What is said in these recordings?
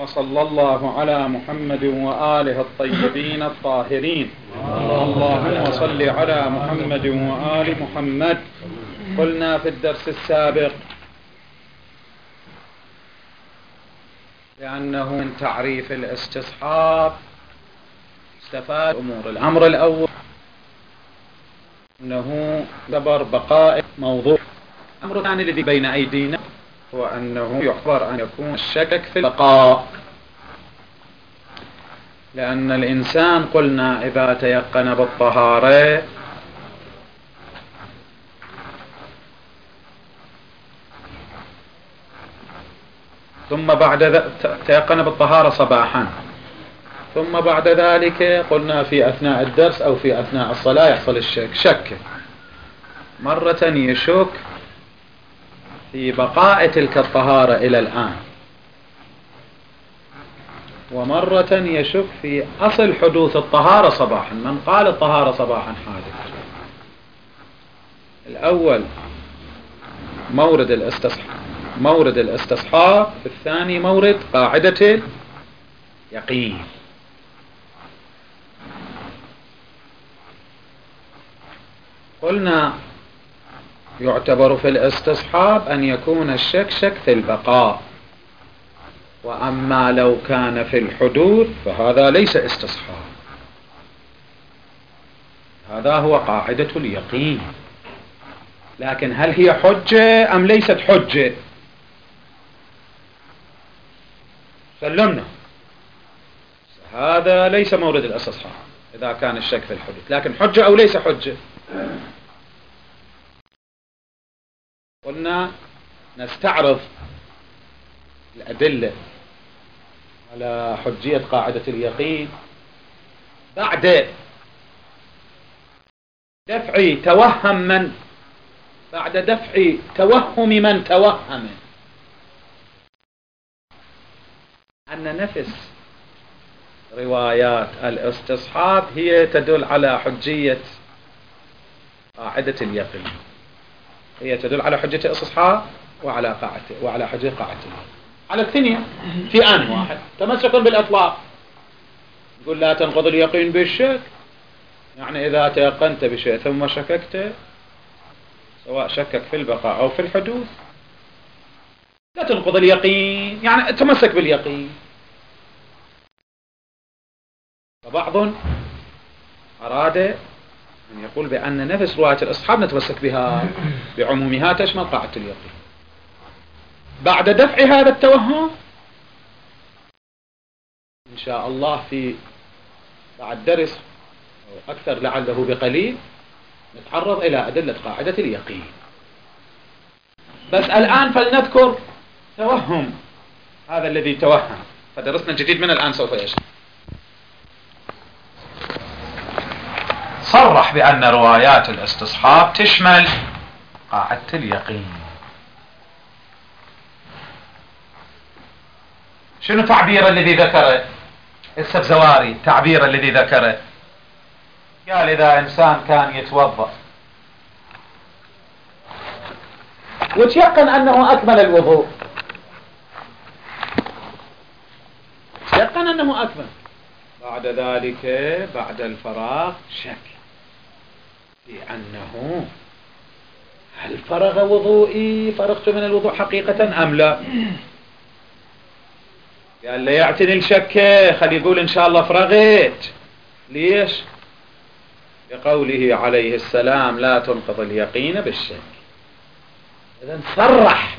وصلى الله على محمد وآله الطيبين الطاهرين. اللهم صل على محمد وآل محمد. قلنا في الدرس السابق لأنه من تعريف الاستصحاب استفاد أمور. الأمر الأول أنه اعتبر بقاء موضوع. الأمر الثاني الذي بين أيدينا هو أنه يعتبر أن يكون الشك في البقاء، لأن الإنسان قلنا إذا تيقن بالطهارة ثم بعد تيقن بالطهارة صباحا، ثم بعد ذلك قلنا في أثناء الدرس أو في أثناء الصلاة يحصل الشك، شك مرة يشك في بقاء تلك الطهارة إلى الآن، ومرة يشك في أصل حدوث الطهارة صباحا. من قال الطهارة صباحا حادث؟ الأول مورد الاستصحاب، الثاني مورد قاعدة اليقين. قلنا يعتبر في الاستصحاب أن يكون الشك شك في البقاء، وأما لو كان في الحدوث فهذا ليس استصحاب، هذا هو قاعدة اليقين. لكن هل هي حجة أم ليست حجة؟ سلمنا هذا ليس مورد الاستصحاب إذا كان الشك في الحدوث، لكن حجة أو ليس حجة؟ قلنا نستعرض الأدلة على حجية قاعدة اليقين بعد دفع توهم من توهم أن نفس روايات الاستصحاب هي تدل على حجية قاعدة اليقين، هي تدل على حجة الاستصحاب وعلى حجة قاعدة اليقين على الثانية في آن واحد. تمسكا بالإطلاق يقول لا تنقض اليقين بالشك، يعني إذا تيقنت بشيء ثم شككت، سواء شكك في البقاء أو في الحدوث، لا تنقض اليقين، يعني تمسك باليقين. فبعض أراد أن يقول بأن نفس رواية الأصحاب نتمسك بها بعمومها تشمل قاعدة اليقين. بعد دفع هذا التوهم إن شاء الله في بعد درس أو أكثر لعله بقليل نتعرض إلى أدلة قاعدة اليقين. بس الآن فلنذكر توهم هذا الذي توهم، فدرسنا الجديد من الآن سوف يشرح. صرح بأن روايات الاستصحاب تشمل قاعدة اليقين. شنو تعبير الذي ذكره السبزواري؟ التعبير الذي ذكره قال إذا إنسان كان يتوضأ وتيقن أنه أكمل الوضوء، بعد ذلك بعد الفراغ شك في أنه هل فرغ وضوئي، فرغت من الوضوء حقيقة أم لا؟ قال لا يعتني الشك، خلي يقول إن شاء الله فرغت. ليش؟ بقوله عليه السلام لا تنقض اليقين بالشك. إذن صرح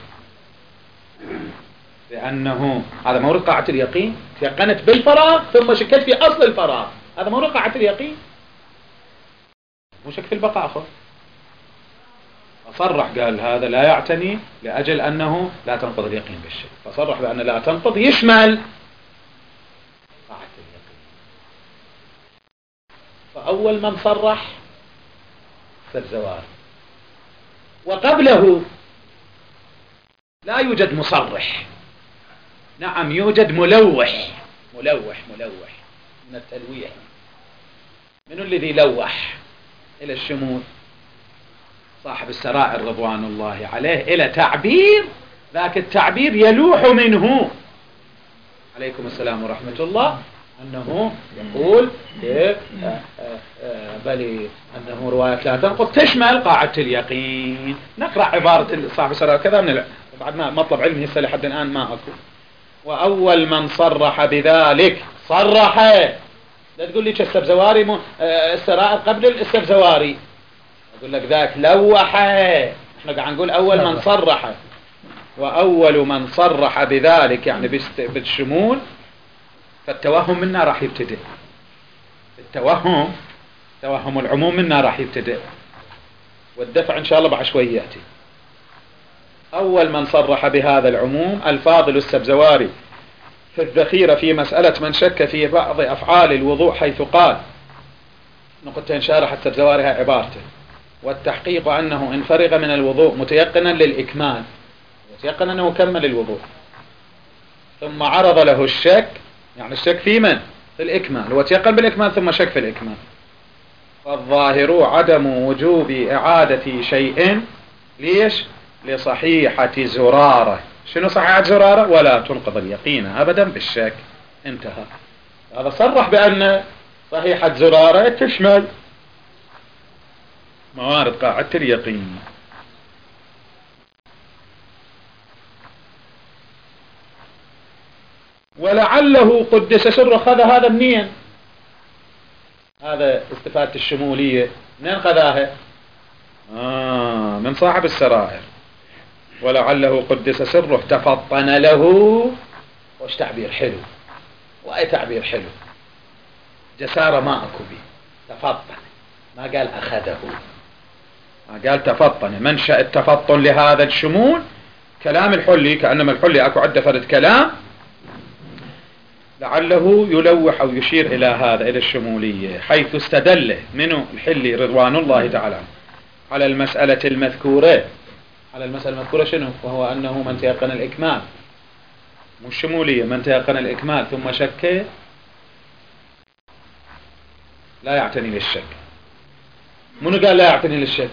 بأنه هذا مورد قاعدة اليقين، تيقنت بالفراغ ثم شكت في أصل الفراغ، هذا مورد قاعدة اليقين، مو شك في البقاء أخذ. فصرح قال هذا لا يعتني لأجل أنه لا تنقض اليقين بالشك، فصرح بأن لا تنقض يشمل قاعدة اليقين. فأول من صرح الزوال، وقبله لا يوجد مصرح، نعم يوجد ملوح من التلويح. من الذي لوح إلى الشمول؟ صاحب السرائر رضوان الله عليه، إلى تعبير، ذاك التعبير يلوح منه عليكم السلام ورحمة الله، أنه يقول بل أنه رواية لا تنقض تشمل قاعدة اليقين. نقرأ عبارة صاحب السراء كذا من بعد ما مطلب علمي هسه لحد الآن ما أكو. وأول من صرح بذلك صرح، لا تقول لي كالسبزواري السرائر قبل السبزواري، أقول لك ذاك لوح. احنا قاعد نقول أول من صرح، وأول من صرح بذلك يعني بالشمول، فالتوهم منا راح يبتدئ، توهم العموم منا راح يبتدئ، والدفع إن شاء الله بعد شوي يأتي. أول من صرح بهذا العموم الفاضل السبزواري في الذخيرة في مسألة من شك في بعض أفعال الوضوء، حيث قال نقطتين شارح السبزواري هاي عبارته: والتحقيق أنه إن فرغ من الوضوء متيقنا للإكمال، متيقنا أنه كمل الوضوء، ثم عرض له الشك، يعني الشك في من؟ في الإكمال، هو تيقن بالإكمال ثم شك في الإكمال، فالظاهر عدم وجوب إعادة شيء. ليش؟ لصحيحة زرارة. شنو صحيحة زرارة؟ ولا تنقض اليقين أبدا بالشك. انتهى. هذا صرح بأن صحيحة زرارة تشمل موارد قاعدة اليقين. ولعله قدس سره. خذ هذا منين؟ هذا استفادة الشمولية منين خذاها؟ من صاحب السرائر. ولعله قدس سره تفطن له. وش تعبير حلو، وأي تعبير حلو، جسارة ما أكو بي. تفطن، ما قال أخذه، ما قال تفطن. منشأ التفطن لهذا الشمول كلام الحلي، كأنما الحلي أكو عدة فرد كلام، لعله يلوح أو يشير إلى هذا، إلى الشمولية، حيث استدل منه الحلي رضوان الله تعالى على المسألة المذكورة. على المسألة المذكورة شنو؟ وهو أنه من تيقن الإكمال، مو الشمولية، من تيقن الإكمال ثم شك لا يعتني للشك. منو قال لا يعتني للشك؟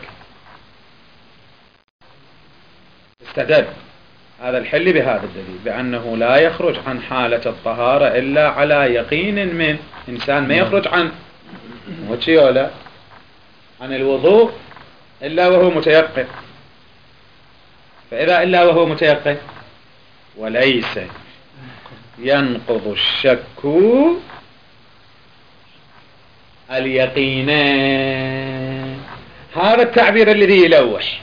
استدل هذا الحل بهذا الدليل بأنه لا يخرج عن حالة الطهارة إلا على يقين من إنسان، ما يخرج عن ولا عن الوضوء إلا وهو متيقن. فإذا إلا وهو متيقن وليس ينقض الشك اليقين. هذا التعبير الذي يلوح.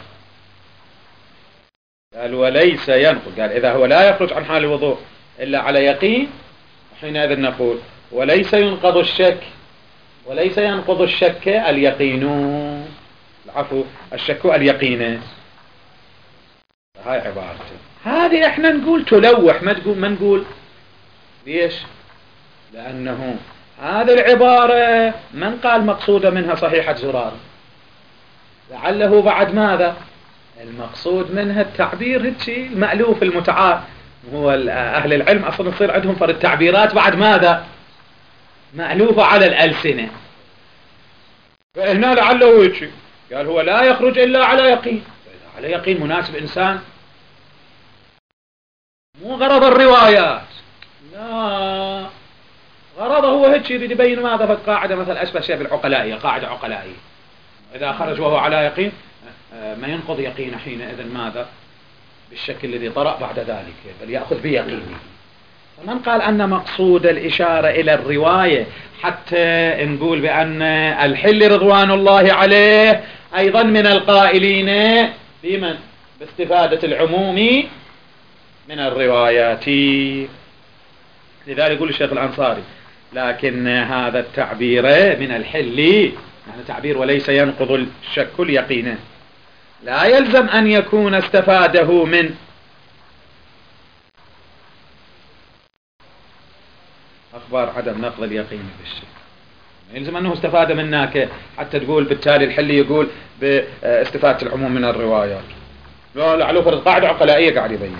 قال وليس ينقض، قال إذا هو لا يخرج عن حال الوضوء إلا على يقين، حينئذ نقول وليس ينقض الشك، وليس ينقض الشك اليقين، العفو الشك اليقين. هاي عبارته. هذه احنا نقول تلوح، ما نقول. ليش؟ لأنه هذه العبارة من قال مقصودة منها صحيحة زرار، لعله بعد ماذا؟ المقصود منها التعبير هيك المألوف المتعارف. هو أهل العلم أصلا يصير عندهم فرد التعبيرات بعد ماذا؟ مألوفة على الألسنة. فهنا لعله هيك قال هو لا يخرج إلا على يقين. على يقين مناسب إنسان، مو غرض الروايات، لا، غرضه هو هيك يريد يبين ماذا؟ فالقاعدة مثلا أشبه شيء بالعقلائية، قاعدة عقلائية، إذا خرج وهو على يقين ما ينقض يقين حينئذ ماذا؟ بالشك الذي طرأ بعد ذلك، بل يأخذ بيقينه. فمن قال أن مقصود الإشارة إلى الرواية حتى نقول بأن الحل رضوان الله عليه أيضا من القائلين بمن؟ باستفادة العموم من الروايات. لذلك يقول الشيخ الأنصاري لكن هذا التعبير من الحل، يعني تعبير وليس ينقض الشك اليقين، لا يلزم أن يكون استفاده من أخبار عدم نقض اليقين بالشك، يلزم أنه استفاد منك حتى تقول بالتالي الحل يقول باستفادة العموم من الروايات. لا، لعله فرض قاعدة عقلائية قاعد يبين.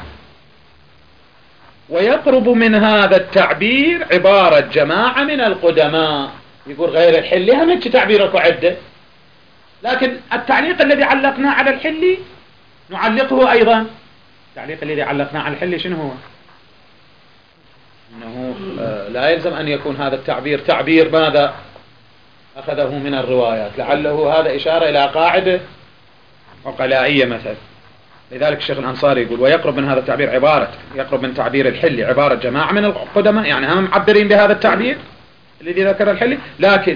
ويقرب من هذا التعبير عبارة جماعة من القدماء، يقول غير الحل هم هيك تعبيرك عدة، لكن التعليق الذي علقنا على الحل نعلقه أيضا. التعليق الذي علقنا على الحل شنو هو؟ أنه لا يلزم أن يكون هذا التعبير تعبير ماذا أخذه من الروايات، لعله هذا إشارة إلى قاعدة عقلائية مثلا. لذلك الشيخ الأنصاري يقول ويقرب من هذا التعبير عبارة، يقرب من تعبير الحلي عبارة جماعة من القدماء، يعني هم معبرين بهذا التعبير الذي ذكر الحلي، لكن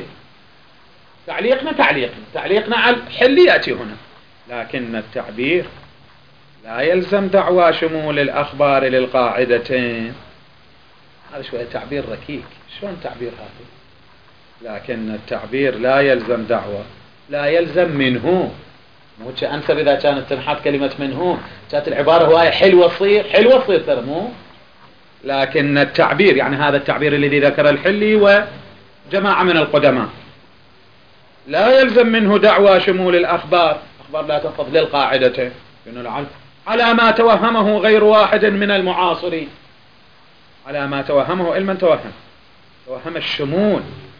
تعليقنا على الحلي يأتي هنا، لكن التعبير لا يلزم دعوى شمول الأخبار للقاعدتين. هذا شوية تعبير ركيك، شلون تعبير هذا؟ لكن التعبير لا يلزم دعوى، لا يلزم منه، مو أنسب إذا كانت تنحط كلمة منه كانت العبارة هواية حلوة تصير ترى مو. لكن التعبير يعني هذا التعبير الذي ذكر الحلي وجماعة من القدماء لا يلزم منه دعوى شمول الأخبار لا تنقض للقاعدة على ما توهمه غير واحد من المعاصرين، على ما توهمه علما توهم الشمول،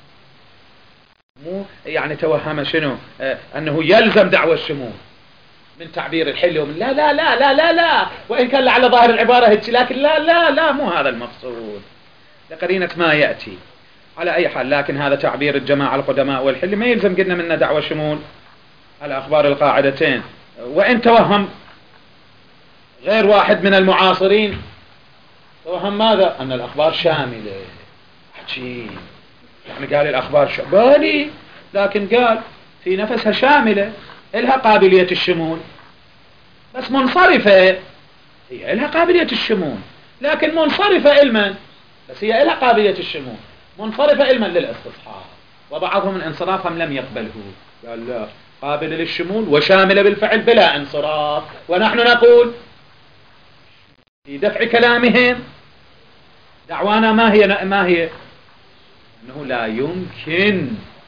مو يعني توهم شنو أنه يلزم دعوى الشمول من تعبير الحلي ومن لا لا لا لا لا لا، وإن كان على ظاهر العبارة هيك، لكن لا لا لا مو هذا المقصود لقرينة ما يأتي. على أي حال لكن هذا تعبير الجماعة القدماء والحلي ما يلزم قلنا منا دعوى شمول على أخبار القاعدتين، وإن توهم غير واحد من المعاصرين توهم ماذا؟ أن الأخبار شاملة. عجيب، يعني قال الأخبار بالي، لكن قال في نفسها شاملة، إلها قابلية الشمول، بس منصرفة، هي إلها قابلية الشمول لكن منصرفة علما، بس هي إلها قابلية الشمول منصرفة علما للاستصحاب، وبعضهم من انصرافهم لم يقبله، قال لا قابلة للشمول وشاملة بالفعل بلا انصراف، ونحن نقول في دفع كلامهم دعوانا ما هي أنه لا يمكن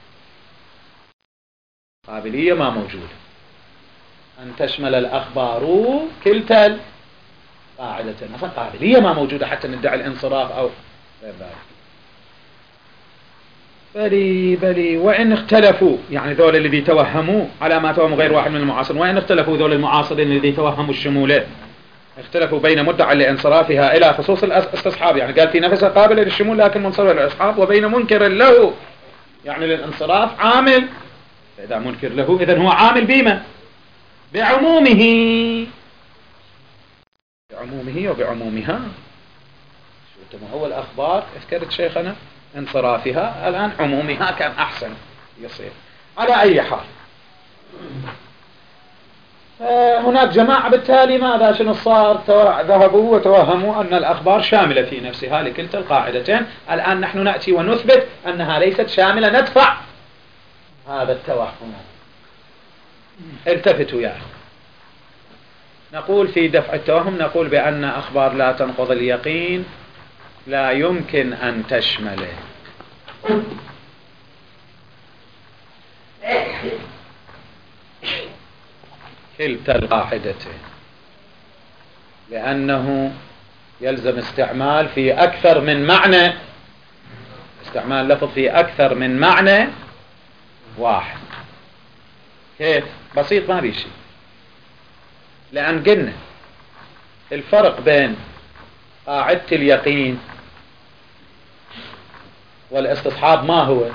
قابلية ما موجودة أن تشمل الأخبار كلتا القاعدتين، مثلا قابلية ما موجودة حتى ندعي الانصراف أو غير ذلك. بلي وإن اختلفوا، يعني ذول الذي توهموا على ما توهم غير واحد من المعاصرين، وإن اختلفوا ذول المعاصرين الذي توهموا الشمولات اختلفوا بين مدعى لانصرافها إلى خصوص الاستصحاب، يعني قال في نفسها قابلة للشمول لكن منصرفة للاستصحاب، وبين منكر له يعني للانصراف عامل، فإذا منكر له إذن هو عامل بما بعمومه وبعمومها. شو هو الأخبار اذكرت شيخنا انصرافها، الآن عمومها كان أحسن يصير. على أي حال هناك جماعة بالتالي ماذا شنو صار؟ ذهبوا وتوهموا أن الأخبار شاملة في نفسها لكلتا القاعدتين. الآن نحن نأتي ونثبت أنها ليست شاملة، ندفع هذا التوهم. التفتوا يا أخي، نقول في دفع التوهم نقول بأن أخبار لا تنقض اليقين لا يمكن أن تشمله. كلتا القاعدتين، لأنه يلزم استعمال في أكثر من معنى، استعمال لفظ في أكثر من معنى واحد. كيف؟ بسيط ما بيشي، لأن قلنا الفرق بين قاعدة اليقين والاستصحاب ما هو؟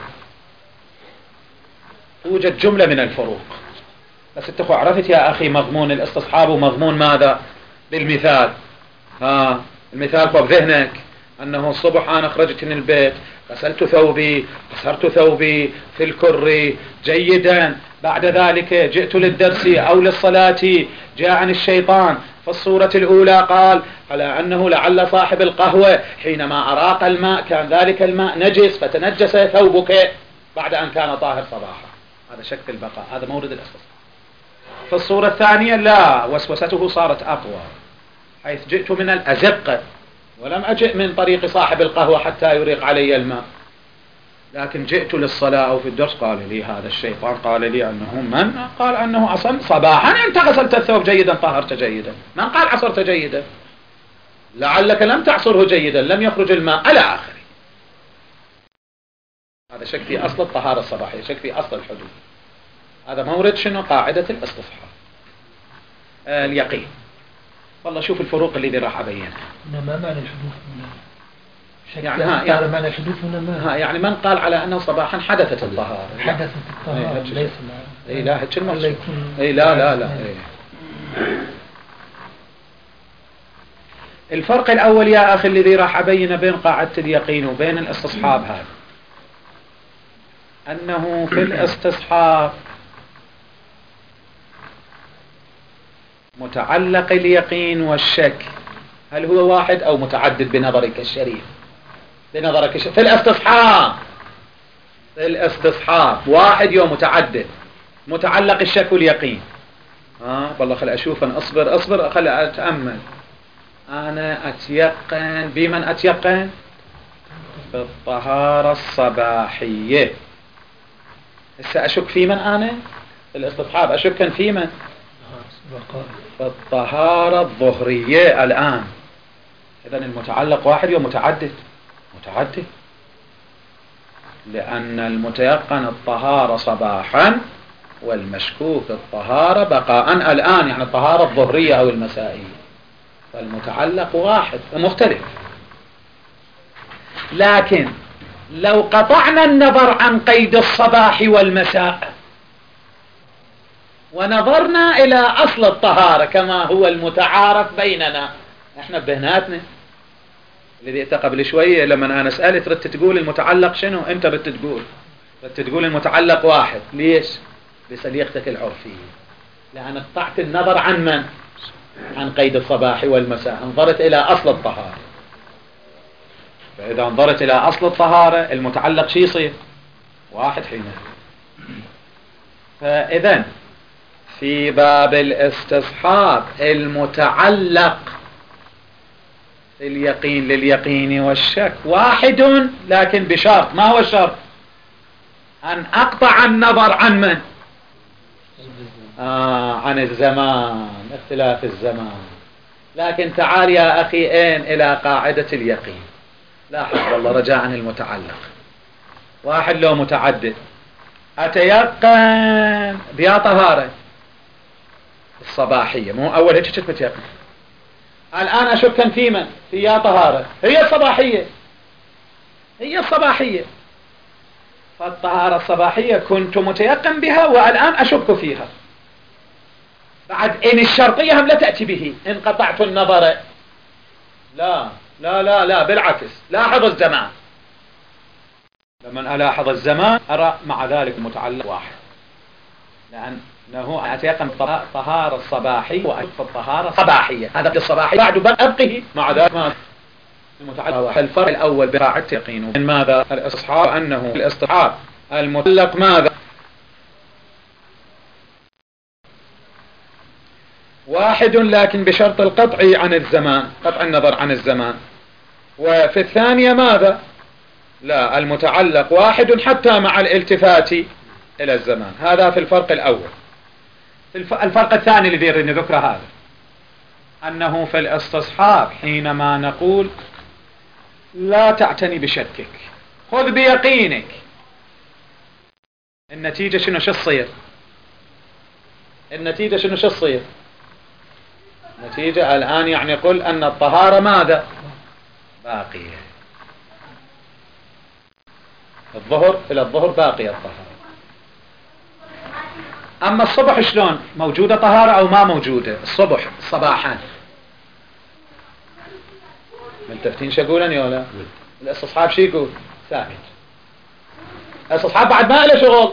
توجد جملة من الفروق، بس انت عرفت يا أخي مضمون الاستصحاب ومضمون ماذا بالمثال. المثال فوق ذهنك أنه الصبح أنا خرجت من البيت، غسلت ثوبي، قصرت ثوبي في الكر جيدا، بعد ذلك جئت للدرس أو للصلاة، جاءني الشيطان. في الصورة الأولى قال على أنه لعل صاحب القهوة حينما أراق الماء كان ذلك الماء نجس فتنجس ثوبك بعد أن كان طاهر صباحا، هذا شك في البقاء، هذا مورد الأساس. في الصورة الثانية لا، وسوسته صارت أقوى، حيث جئت من الأزقة ولم أجئ من طريق صاحب القهوة حتى يريق علي الماء، لكن جئت للصلاة أو في الدرس قال لي هذا الشيطان قال لي أنه من قال أنه أصلا صباحا أنت غسلت الثوب جيدا طهرت جيدا، من قال عصرت جيدا، لعلك لم تعصره جيدا لم يخرج الماء إلى آخره. هذا شك في أصل الطهارة الصباحية، شك في أصل الحدود. هذا مورد شنو؟ قاعدة الاستصحاب. اليقين والله شوف الفروق اللي راح أبينها. ما معنى الحدوث؟ يعني يعني معنى الحدوث هنا ما يعني من قال على أنه صباحا حدثت الطهارة؟ حدثت الطهارة ليس لا هيك المقصود. لا الفرق الأول يا أخي الذي راح أبين بين قاعدة اليقين وبين الاستصحاب هذا، أنه في الاستصحاب متعلق اليقين والشك هل هو واحد أو متعدد بنظرك الشريف؟ بنظرك الشريف في الاستصحاب واحد يوم متعدد، متعلق الشك واليقين. والله خل أشوف أن أصبر خل أتأمل. أنا أتيقن بمن أتيقن؟ بالطهارة الصباحية. هسه أشك في من أنا؟ الاستصحاب أشك في من؟ بالطهارة الظهرية الآن. إذن المتعلق واحد يوم متعدد لأن المتيقن الطهارة صباحا والمشكوك الطهارة بقاء الآن، يعني الطهارة الظهرية أو المسائية. فالمتعلق واحد مختلف. لكن لو قطعنا النظر عن قيد الصباح والمساء ونظرنا إلى أصل الطهارة كما هو المتعارف بيننا احنا بهناتنا، الذي قبل شوية لما أنا سألت ردت تقول المتعلق شنو؟ أنت ردت تقول المتعلق واحد. ليش؟ بسليقتك العرفية، لأن قطعت النظر عن من؟ عن قيد الصباح والمساء، انظرت إلى أصل الطهارة. فإذا انظرت إلى أصل الطهارة المتعلق شي يصير؟ واحد حينها. فإذا في باب الاستصحاب المتعلق اليقين لليقين والشك واحد، لكن بشرط. ما هو الشرط؟ أن أقطع النظر عن من؟ عن الزمان، اختلاف الزمان. لكن تعال يا أخي إلى قاعدة اليقين. لاحظ والله رجاء المتعلق واحد لو متعدد أتيقن بيا طهارة الصباحية، مو أول هيك كنت متيقن. الآن أشك في من؟ في يا طهارة هي الصباحية. فالطهارة الصباحية كنت متيقن بها والآن أشك فيها. بعد إن الشرطية هم لا تأتي به إن قطعت النظر. لا بالعكس. لاحظ الزمان. لما ألاحظ الزمان أرى مع ذلك متعلق واحد، لأنه أتيقن طهارة الصباحية وأشوف الطهارة الصباحية. هذا الصباحي بعد أبقه مع ذلك ما المتعلق. الفرق الأول بقاعدة يقين من ماذا؟ الاستصحاب أنه الاستصحاب المتعلق ماذا؟ واحد لكن بشرط القطع عن الزمان، قطع النظر عن الزمان. وفي الثانية ماذا؟ لا، المتعلق واحد حتى مع الالتفات إلى الزمان. هذا في الفرق الأول. الفرق الثاني الذي يريد ذكره هذا أنه في الاستصحاب حينما نقول لا تعتني بشكك، خذ بيقينك، النتيجة شنو تصير؟ النتيجة نتيجة الآن يعني قل أن الطهارة ماذا؟ باقية. إلى الظهر باقية الطهارة. أما الصبح شلون؟ موجودة طهارة أو ما موجودة؟ الصبح صباحا ملتفتين شقولا يولا. الاستصحاب شي يقول؟ ثابت. الاستصحاب بعد ما له شغل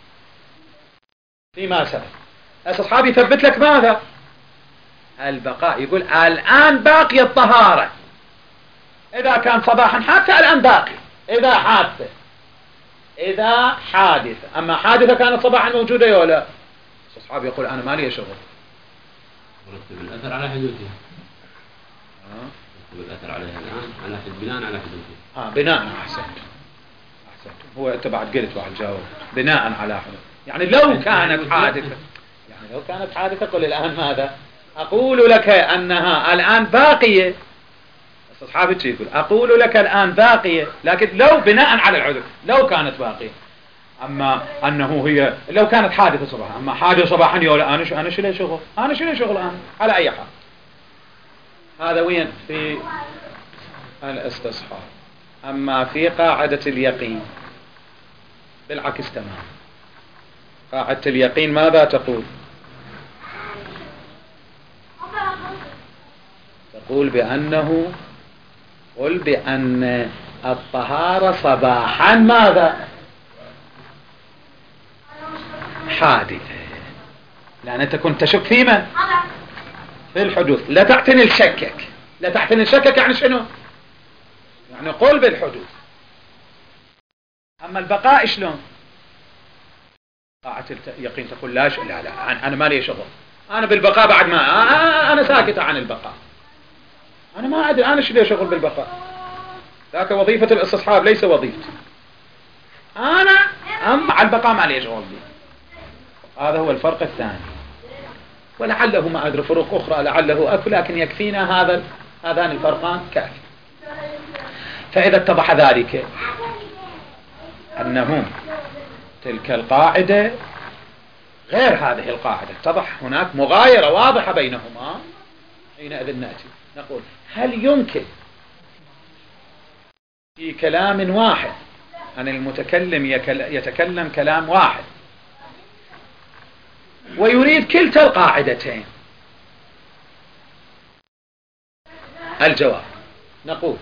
فيما سبق. الاستصحاب يثبت لك ماذا؟ البقاء. يقول الآن باقي الطهارة. إذا كان صباحا حادثة الآن باقي. إذا حادثة. أما حادثة كانت صباحا موجودة يولا، الاستصحاب يقول أنا ما لي شغل. مرتب الأثر على حدوثها. الأثر عليها الآن على بناء على حدوثها. بناء. أحسنت. هو أنت بعد قلت واحد جاوب بناء على حدوث. يعني لو كانت حادثة قل الآن ماذا؟ أقول لك أنها الآن باقية. أصحابك يقول أقول لك الآن باقية، لكن لو بناء على العذر لو كانت باقية. أما أنه هي لو كانت حادثة صباحا، أما حادثة صباحا يقول أنا شو لي شغل؟ أنا على أي حال. هذا وين في الاستصحاب. أما في قاعدة اليقين بالعكس تمام. قاعدة اليقين ماذا تقول؟ تقول بأنه قل بأن الطهارة صباحا ماذا؟ حادثة. لأن أنت كنت تشك في من؟ في الحدوث. لا تعتني الشكك. لا تعتني الشكك يعني شنو؟ يعني قل بالحدوث. أما البقاء شلون؟ قاعدة اليقين تقول لا أنا ما لي شغل. أنا بالبقاء بعد ما أنا ساكتة عن البقاء. أنا ما أدري أنا شو لي شغل بالبقاء. ذاك وظيفة الاستصحاب ليس وظيفتي. أنا مع البقاء ما لي شغل به. هذا هو الفرق الثاني. ولعله ما أدري فروق أخرى لعله أكو، لكن يكفينا هذان الفرقان كافي. فإذا اتضح ذلك أنه تلك القاعدة غير هذه القاعدة، اتضح هناك مغايرة واضحة بينهما، حينئذ نأتي نقول هل يمكن في كلام واحد أن المتكلم يتكلم كلام واحد ويريد كلتا القاعدتين؟ الجواب نقول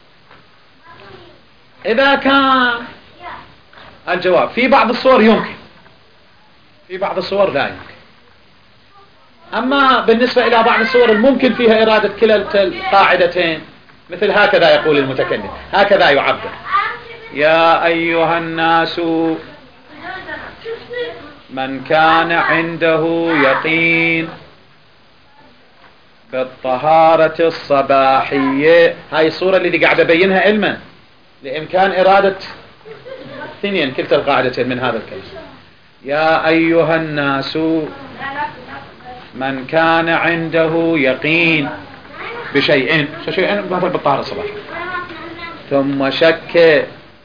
إذا كان الجواب في بعض الصور يمكن، في بعض الصور لا يمكن. أما بالنسبة إلى بعض الصور الممكن فيها إرادة كلا القاعدتين، مثل هكذا يقول المتكلم، هكذا يعبر: يا أيها الناس من كان عنده يقين بالطهارة الصباحية. هاي الصورة اللي قاعد أبينها علما لإمكان إرادة اثنين كلتا القاعدتين من هذا الكلام. يا أيها الناس من كان عنده يقين بشيئين مثل بالطهارة الصباحية ثم شك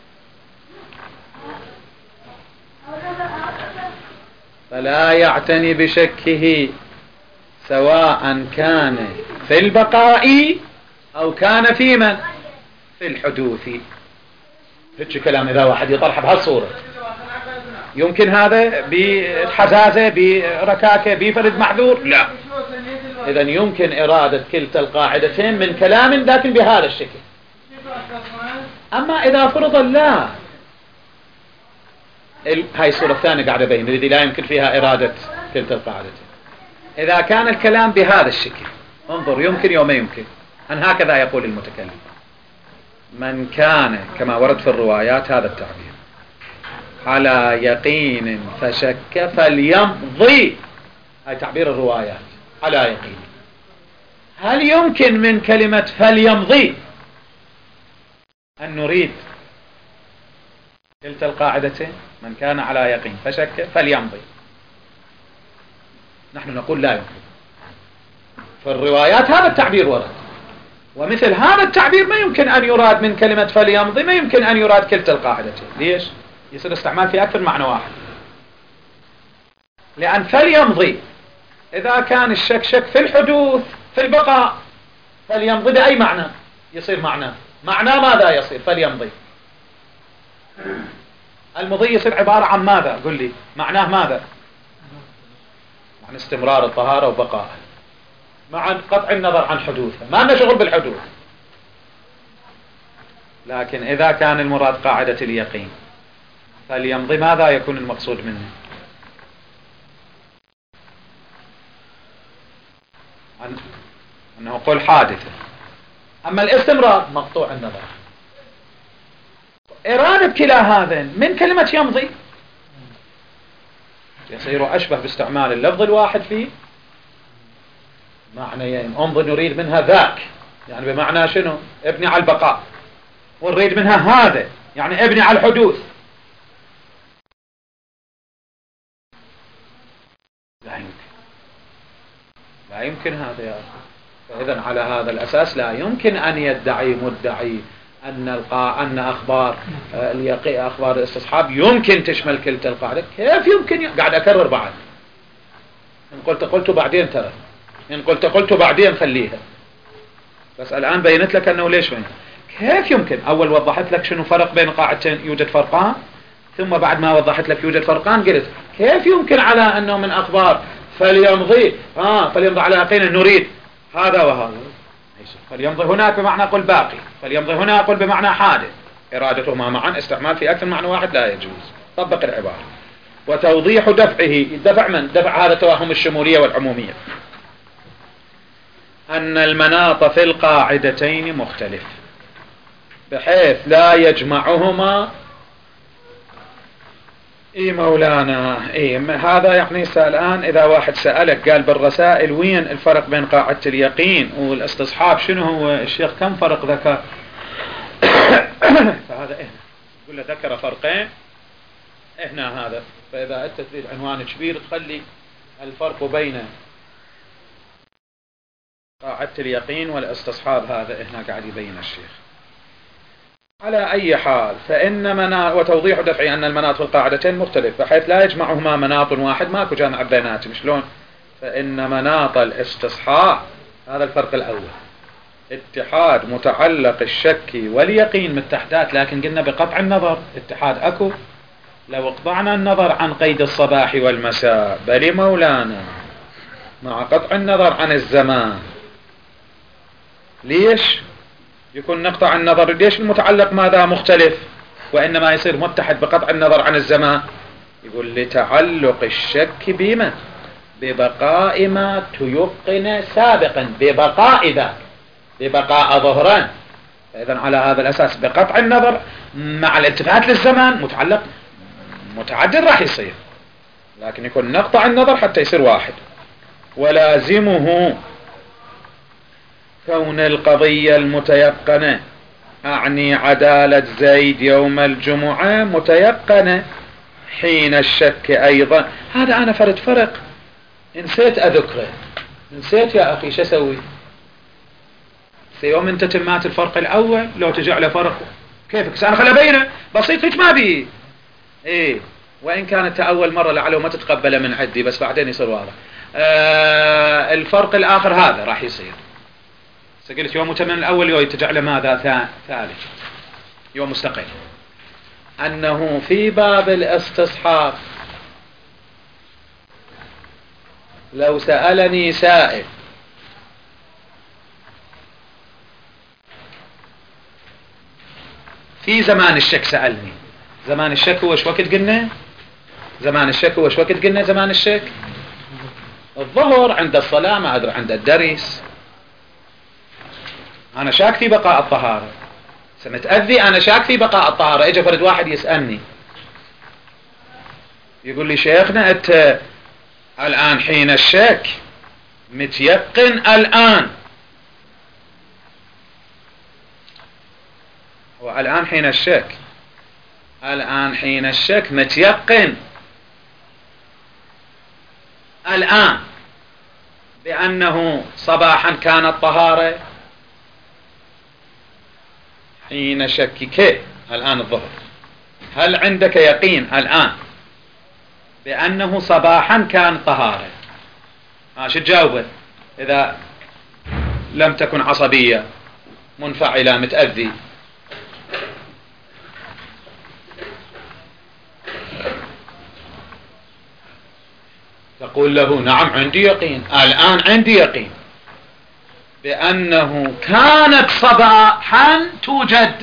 فلا يعتني بشكه سواء كان في البقاء أو كان في من؟ في الحدوث. هيك كلام إذا واحد يطرح بهالصورة يمكن هذا بحزازة بركاكة بفرد معذور؟ لا. إذا يمكن إرادة كلتا القاعدتين من كلام لكن بهذا الشكل. أما إذا فرض لا، هاي الصورة الثانية قاعدة بين الذي لا يمكن فيها إرادة كلتا القاعدتين. إذا كان الكلام بهذا الشكل انظر يمكن يوم يمكن أن هكذا يقول المتكلم: من كان كما ورد في الروايات هذا التعبير على يقين فشك فليمضي. هاي تعبير الروايات على يقين. هل يمكن من كلمة فليمضي أن نريد كلتا القاعدتين؟ من كان على يقين فشك فليمضي. نحن نقول لا يمكن. في الروايات هذا التعبير ورد، ومثل هذا التعبير ما يمكن أن يراد من كلمة فليمضي، ما يمكن أن يراد كلتا القاعدتين. ليش؟ يصير استعمال في أكثر معنى واحد. لأن فليمضي إذا كان الشك شك في الحدوث في البقاء، فليمضي بأي معنى يصير معناه ماذا يصير فليمضي؟ المضي يصير عبارة عن ماذا؟ قل لي معناه ماذا؟ عن استمرار الطهارة وبقائها مع قطع النظر عن حدوثها، ما لنا شغل بالحدوث. لكن إذا كان المراد قاعدة اليقين فليمضي، ماذا يكون المقصود منه؟ أنه قل حادثة. أما الاستمرار مقطوع النظر. إرادة كلا هذين من كلمة يمضي يصير أشبه باستعمال اللفظ الواحد في معنيين. انظر نريد منها ذاك يعني بمعنى شنو؟ ابني على البقاء، ونريد منها هذا يعني ابني على الحدوث. لا يمكن هذا يا أخي. فإذا على هذا الأساس لا يمكن أن يدعي مدعي أن أخبار أخبار الاستصحاب يمكن تشمل كلتا القاعدة. كيف يمكن؟ قاعد أكرر بعد. إن قلت بعدين ترى، إن قلت بعدين خليها. بس الآن بينت لك أنه ليش بين. كيف يمكن؟ أول وضحت لك شنو فرق بين قاعدتين يوجد فرقان، ثم بعد ما وضحت لك يوجد فرقان قلت كيف يمكن على أنه من أخبار فليمضي على يقين نريد هذا وهذا. فليمضي هنا بمعنى قل باقي، فليمضي هنا قل بمعنى حادث، إرادتهما معا استعمال في أكثر معنى واحد لا يجوز. طبق العبارة. وتوضيح دفعه، دفع من؟ دفع هذا توهم الشمولية والعمومية. أن المناط في القاعدتين مختلف بحيث لا يجمعهما. مولانا هذا يعني الآن إذا واحد سألك قال بالرسائل وين الفرق بين قاعدة اليقين والاستصحاب شنو هو الشيخ كم فرق ذكر؟ فهذا يقول له ذكر فرقين هنا هذا. فإذا أنت تريد عنوان كبير تخلي الفرق بين قاعدة اليقين والاستصحاب هذا هنا قاعد يبين الشيخ. على أي حال وتوضيح دفعي أن المناط في القاعدتين مختلف بحيث لا يجمعهما مناط واحد، ماكو جامع بيناتهم. شلون؟ فإن مناط الاستصحاب هذا الفرق الأول اتحاد متعلق الشك واليقين متحدات، لكن قلنا بقطع النظر اتحاد أكو. لو قطعنا النظر عن قيد الصباح والمساء بل مولانا مع قطع النظر عن الزمان، ليش يكون نقطع النظر؟ ليش المتعلق ماذا مختلف وإنما يصير متحد بقطع النظر عن الزمان؟ يقول لتعلق الشك بما ببقاء ما تيقن سابقا، ببقاء ذاك، ببقاء ظهران. فإذا على هذا الأساس بقطع النظر مع الالتفات للزمان متعلق متعدد راح يصير، لكن يكون نقطع النظر حتى يصير واحد. ولازمه كون القضية المتيقنة، أعني عدالة زيد يوم الجمعة متيقنة حين الشك أيضا. هذا أنا فرق نسيت أذكره، نسيت يا أخي شو أسوي؟ يوم أنت تمات الفرق الأول لو تجعله فرق كيفك؟ أنا خلي أبينه بسيط هيك ما بي وإن كانت أول مرة لعله ما تتقبله من عندي بس بعدين يصير واضح. الفرق الآخر هذا راح يصير. قلت يوم متمن الأول يوم تجعله ماذا؟ ثالث يوم مستقل. أنه في باب الاستصحاب لو سألني سائل في زمان الشك، سألني زمان الشك هو ايش وقت قلنا؟ زمان الشك هو ايش وقت قلنا؟ زمان الشك الظهر، عند الصلاة، ما أدري عند الدرس. أنا شاك في بقاء الطهارة، سمتأذي أنا شاك في بقاء الطهارة. إجا فرد واحد يسألني يقول لي شيخنا أنت الآن حين الشك متيقن الآن، والآن حين الشك، الآن حين الشك متيقن الآن بأنه صباحا كانت طهارة حين شكك الآن الظهر. هل عندك يقين الآن بأنه صباحا كان طهارة؟ شو تجاوبه إذا لم تكن عصبية منفعلة متأذي؟ تقول له نعم عندي يقين، الآن عندي يقين بأنه كانت صباحا توجد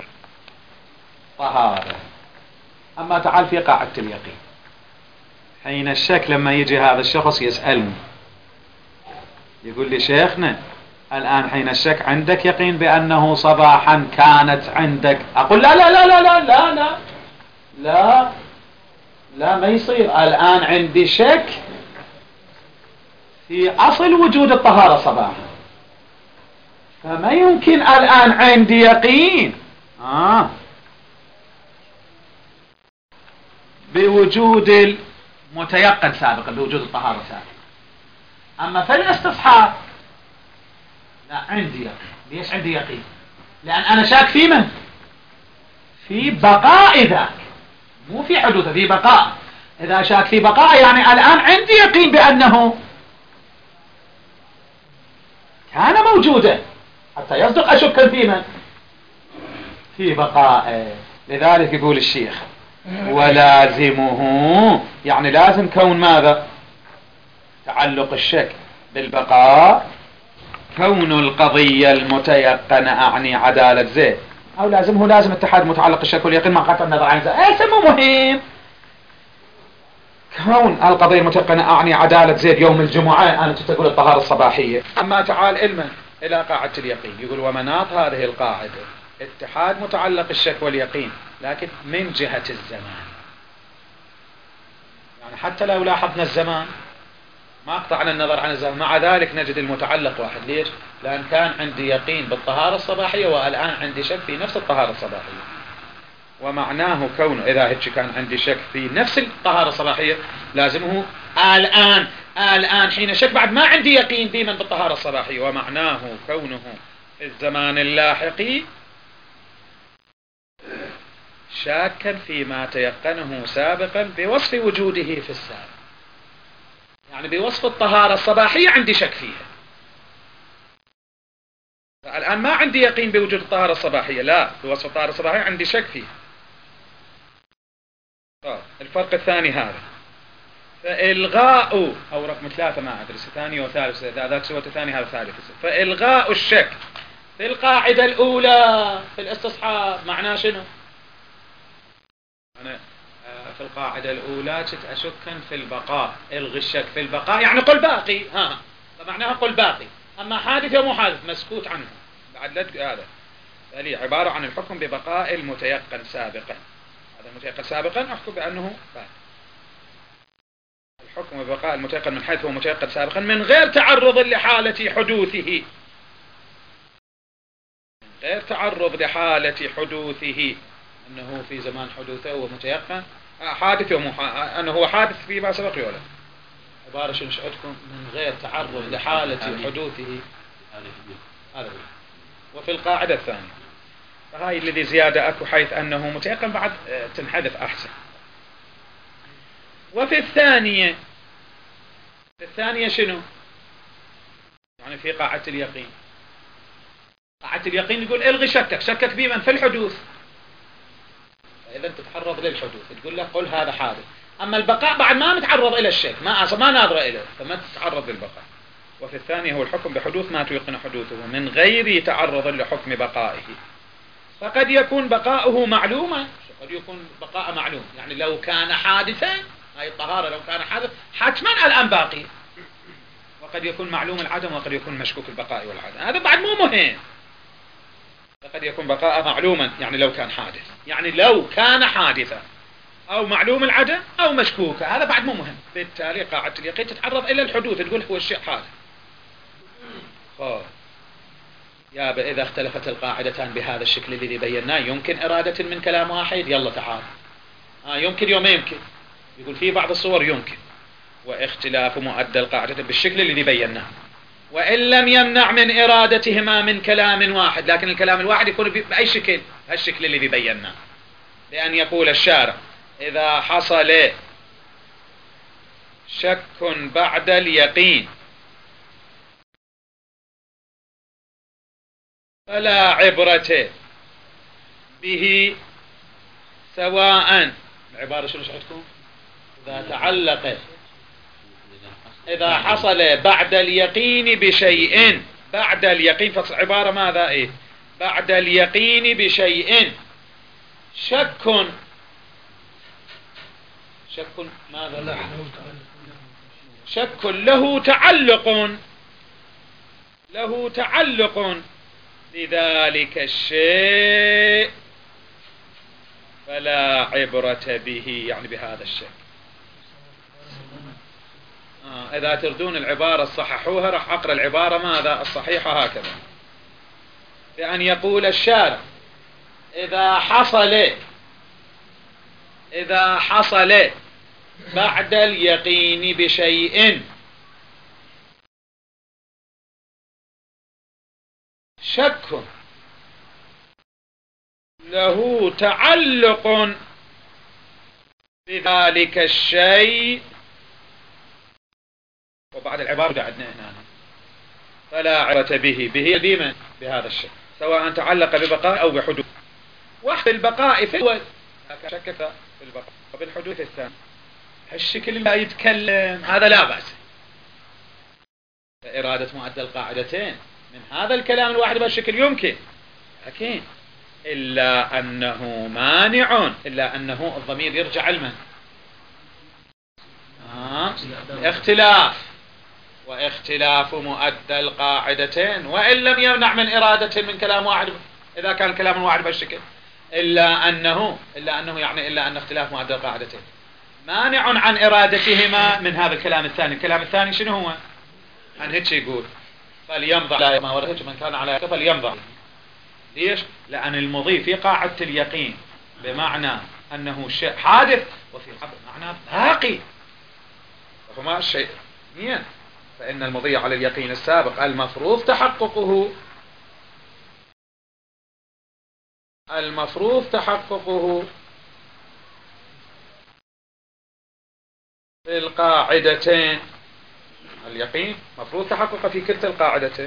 طهارة. أما تعال في قاعدة اليقين حين الشك، لما يجي هذا الشخص يسألني يقول لي شيخنا الآن حين الشك عندك يقين بأنه صباحا كانت عندك؟ أقول لا لا لا لا لا لا لا لا لا ما يصير. الآن عندي شك في أصل وجود الطهارة صباحا، فما يمكن الآن عندي يقين بوجود المتيقن سابقا، بوجود الطهارة سابقا. أما في الاستصحاب لا عندي يقين. ليش عندي يقين؟ لأن أنا شاك في من؟ في بقاء ذاك، مو في حدوثه، في بقاء. إذا شاك في بقاء يعني الآن عندي يقين بأنه كان موجودا حتى يصدق أشك في من؟ في بقائه. لذلك يقول الشيخ ولازمه، يعني لازم كون ماذا؟ تعلق الشك بالبقاء كون القضية المتيقنة أعني عدالة زيد، أو لازم اتحاد متعلق الشك واليقين مع قطع النظر عن زيد. مو مهم كون القضية المتيقنة أعني عدالة زيد يوم الجمعة، أنا تقول الطهارة الصباحية. أما تعال علما إلى قاعدة اليقين، يقول ومناط هذه القاعدة اتحاد متعلق الشك واليقين لكن من جهة الزمان، يعني حتى لو لاحظنا الزمان ما قطعنا النظر عن الزمان، مع ذلك نجد المتعلق واحد. ليش؟ لأن كان عندي يقين بالطهارة الصباحية والآن عندي شك في نفس الطهارة الصباحية، ومعناه كونه إذا هيك كان عندي شك في نفس الطهارة الصباحية لازمه الآن حين شك بعد ما عندي يقين ديما بالطهارة الصباحية، ومعناه كونه في الزمان اللاحق شاكا فيما تيقنه سابقا بوصف وجوده في السابق، يعني بوصف الطهارة الصباحية عندي شك فيها. الآن ما عندي يقين بوجود الطهارة الصباحية، لا، بوصف الطهارة الصباحية عندي شك فيها. الفرق الثاني هذا. فإلغاء أو رقم 3 ما أدري، ثاني وثالث، ذاك سوى الثاني هذا ثالث. فإلغاء الشك في القاعدة الأولى في الاستصحاب معناه شنو؟ أنا في القاعدة الأولى أشكا في البقاء، الغي الشك في البقاء يعني قل باقي، فمعناها قل باقي. أما حادث ومو حادث مسكوت عنه بعد لا هذا، فهي عبارة عن الحكم ببقاء المتيقن سابقا. هذا المتيقن سابقا أحكم بأنه باقي. الحكم ببقاء المتيقن من حيث هو متيقن سابقا من غير تعرض لحالة حدوثه، غير تعرض لحالة حدوثه، أنه في زمان حدوثه ومتيقن حادث أنه هو حادث فيما سبق ولا عبارة شو نشأتكم من غير تعرض لحالة حدوثه. هذا وفي القاعدة الثانية فهاي الذي زيادة أكو حيث أنه متيقن بعد تنحذف أحسن. وفي الثانية شنو؟ يعني في قاعدة اليقين، قاعدة اليقين يقول الغي شكك بمن في الحدوث، فإذا تتعرض للحدوث تقول له قل هذا حادث. أما البقاء بعد ما متعرض إلى الشك، ما ناظر إليه، فما تتعرض للبقاء. وفي الثانية هو الحكم بحدوث ما تيقن حدوثه من غير تعرض لحكم بقائه. فقد يكون بقاؤه معلوما، قد يكون بقاء معلوم، يعني لو كان حادثا، هاي الطهارة لو كان حادث حتما الآن باقي. وقد يكون معلوم العدم وقد يكون مشكوك البقاء والعدم، هذا بعد مو مهم. فقد يكون بقاء معلوما يعني لو كان حادث، يعني لو كان حادثا أو معلوم العدم أو مشكوك، هذا بعد مو مهم. بالتالي قاعدة اليقين تتعرض إلى الحدوث، تقول هو الشيء حادث. إذا اختلفت القاعدتان بهذا الشكل الذي بيناه يمكن إرادة من كلام واحد، يلا تعال يمكن يوم يمكن، يقول في بعض الصور يمكن، واختلاف مؤدى القاعدة بالشكل الذي بيناه، وإن لم يمنع من إرادتهما من كلام واحد، لكن الكلام الواحد يكون بأي شكل؟ هالشكل الذي بيناه، لأن يقول الشارع إذا حصل شك بعد اليقين فلا عبرة به سواء. العبارة شنو شعتكم؟ إذا حصل بعد اليقين بشيء، بعد اليقين عبارة ماذا؟ بعد اليقين بشيء شك ماذا؟ شك له تعلق لذلك الشيء فلا عبرة به، يعني بهذا الشيء. إذا تردون العبارة الصححوها راح أقرأ العبارة ماذا الصحيحة هكذا، بأن يقول الشارع إذا حصل بعد اليقين بشيء شك له تعلق بذلك الشيء، وبعد العبارة عندنا هنا فلا عبرة به بهذا الشيء، سواء تعلق ببقاء أو بحدوث. وفي البقاء في الأول شك في البقاء وبالحدوث الثاني. الشكل اللي يتكلم هذا لا بأس. إرادة مؤدى القاعدتين من هذا الكلام الواحد بالشكل يمكن، لكن إلا أنه مانع، إلا أنه الضمير يرجع لمن؟ اختلاف، واختلاف مؤدى القاعدتين وإن لم يمنع من إرادة من كلام واحد إذا كان كلام واحد بالشكل، إلا أنه يعني إلا أن اختلاف مؤدى القاعدتين مانع عن إرادتهما من هذا الكلام الثاني. الكلام الثاني شنو هو؟ عن هيك يقول فليمضى على ما ورثت من كان على فليمضى. ليش؟ لأن المضي في قاعدة اليقين بمعنى أنه شيء حادث، وفي معنى باقي وهما الشيء اثنين. فإن المضي على اليقين السابق المفروض تحققه في القاعدتين. اليقين مفروض تحققه في كلتا القاعدتين.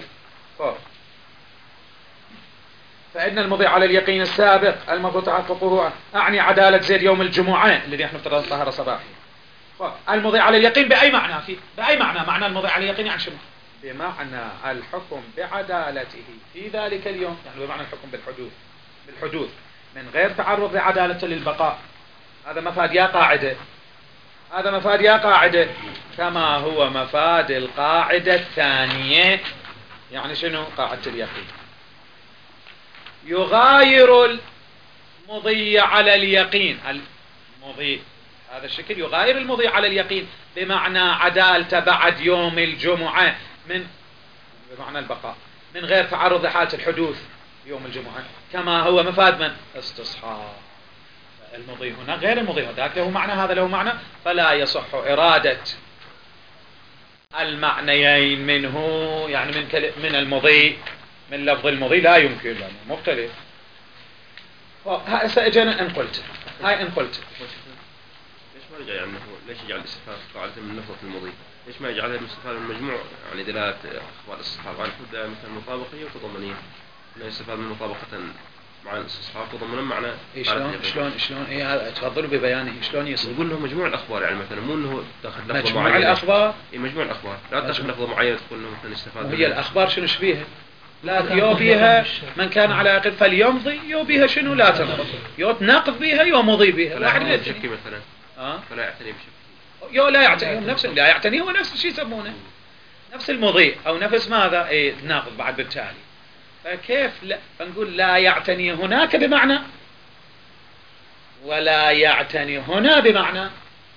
فإن المضي على اليقين السابق المفروض تحققه أعني عدالة زيد يوم الجمعة الذي نحن افترض طهر صباحي. المضي على اليقين بأي معنى؟ بأي معنى المضي على اليقين يعني شنو؟ بمعنى الحكم بعدالته في ذلك اليوم، يعني بمعنى الحكم بالحدوث من غير تعرض لعدالة للبقاء. هذا مفاد يا قاعدة، كما هو مفاد القاعدة الثانية. يعني شنو؟ قاعدة اليقين يغاير المضي على اليقين. المضي هذا الشكل يغاير المضي على اليقين بمعنى عدالته بعد يوم الجمعة بمعنى البقاء من غير تعرض لحالة الحدوث يوم الجمعة، كما هو مفاد من؟ استصحاب. المضي هنا غير المضي هناك له معنى، هذا له معنى، فلا يصح إرادة المعنيين منه، يعني من المضي، من لفظ المضي لا يمكن لأنه مختلف. سأجينا إن قلت ليش ما يجعل ليش يجعل الاستفهام قاعدة من لفظة المضي؟ ليش ما يجعلها الاستفهام المجموع يعني دلالة أخبار الاستصحاب عن حدة مثل مطابقية وتضمنية؟ لا يستفاد من مطابقة مع الاستصحاب تضمنا معنى. شلون تفضلوا ببيانه شلون يصير؟ يقول انه مجموع الاخبار، يعني مثلا مو انه تاخذ لفظه معينه. مجموع الاخبار؟ مجموع الاخبار، لا تاخذ لفظه معينه تقول انه مثلا استفاد. هي الاخبار شنو شبيها؟ لا يو بيها من كان على عقل فليمضي، يو بيها شنو لا تمضي، يو تناقض بيها يو مضي بيها. واحد بشكي مثلا فلا يعتني بشكي، يو لا يعتني نفس لا يعتني هو نفس الشيء يسمونه نفس المضي او نفس ماذا تناقض بعد بالتالي. فكيف لا نقول لا يعتني هناك بمعنى ولا يعتني هنا بمعنى،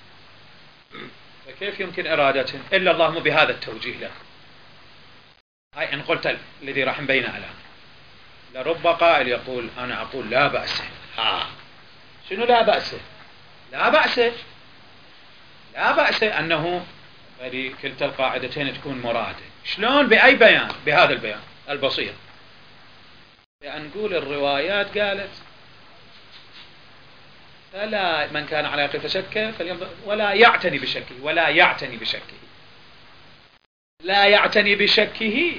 فكيف يمكن إرادته إلا اللهم بهذا التوجيه له. هاي إن قلت الذي راح نبينه الآن. لرب قائل يقول أنا أقول لا بأس. شنو لا بأس؟ لا بأس أنه هذه كلتا القاعدتين تكون مرادة. شلون؟ بأي بيان؟ بهذا البيان البسيط، لأن نقول الروايات قالت فلا من كان على يقين فشك ولا يعتني بشكه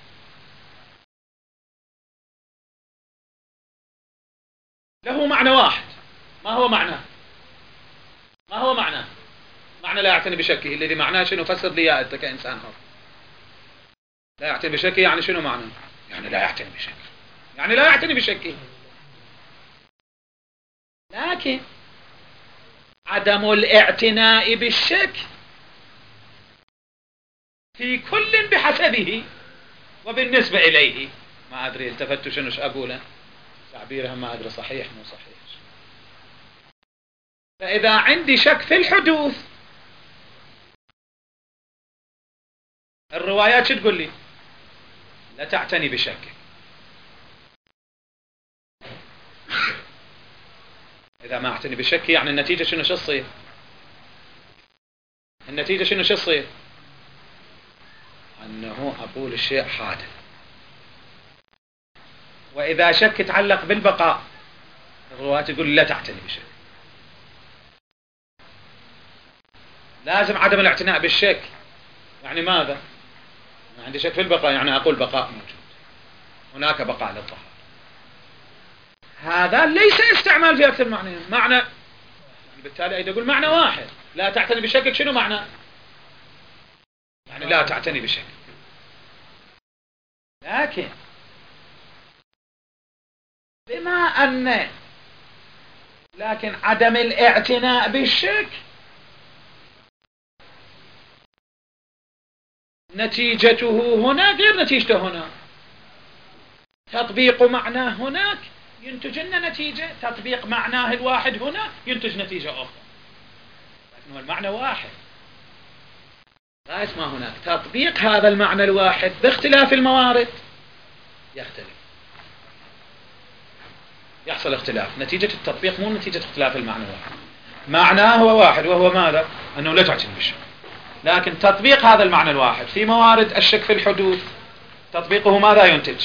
له معنى واحد. ما هو معناه معنى لا يعتني بشكه الذي معناه شنو؟ فسر لي يا أنت كإنسان حر. لا يعتني بشكه يعني شنو معناه؟ يعني لا يعتني بشكه لكن عدم الاعتناء بالشك في كل بحسبه وبالنسبة إليه. ما أدري التفتوا شنو أقوله، تعبيرها ما أدري صحيح مو صحيح. فإذا عندي شك في الحدوث الروايات شو تقول لي؟ لا تعتني بشكك. إذا ما أعتني بشك يعني النتيجة شنو تصير؟ أنه أقول الشيء حادث. وإذا شك يتعلق بالبقاء الرواية تقول لا تعتني بشك. لازم عدم الاعتناء بالشك يعني ماذا؟ عندي شك في البقاء يعني أقول بقاء موجود، هناك بقاء للطهارة. هذا ليس استعمال في أكثر معنى بالتالي أيضا أقول معنى واحد. لا تعتني بشكك شنو معنى؟ يعني لا تعتني بشكك. لكن بما أن عدم الاعتناء بالشك نتيجته هنا غير نتيجته هنا، تطبيق معناه هناك ينتج لنا نتيجة، تطبيق معناه الواحد هنا ينتج نتيجة أخرى، لكن المعنى واحد. غاية ما هناك تطبيق هذا المعنى الواحد باختلاف الموارد يختلف، يحصل اختلاف. نتيجة التطبيق مو نتيجة اختلاف المعنى الواحد. معناه هو واحد وهو ماذا؟ أنه لا تعتني بالشك، لكن تطبيق هذا المعنى الواحد في موارد الشك في الحدوث تطبيقه ماذا ينتج؟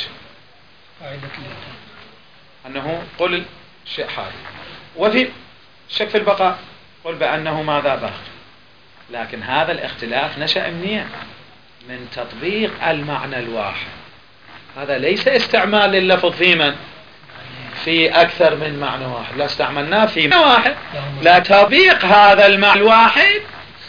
أنه قل الشيء حادث، وفي الشك في البقاء قل بأنه ماذا باق. لكن هذا الاختلاف نشأ منين؟ من تطبيق المعنى الواحد. هذا ليس استعمال لللفظ في من؟ في أكثر من معنى واحد، لا استعملناه في معنى واحد، لا تطبيق هذا المعنى الواحد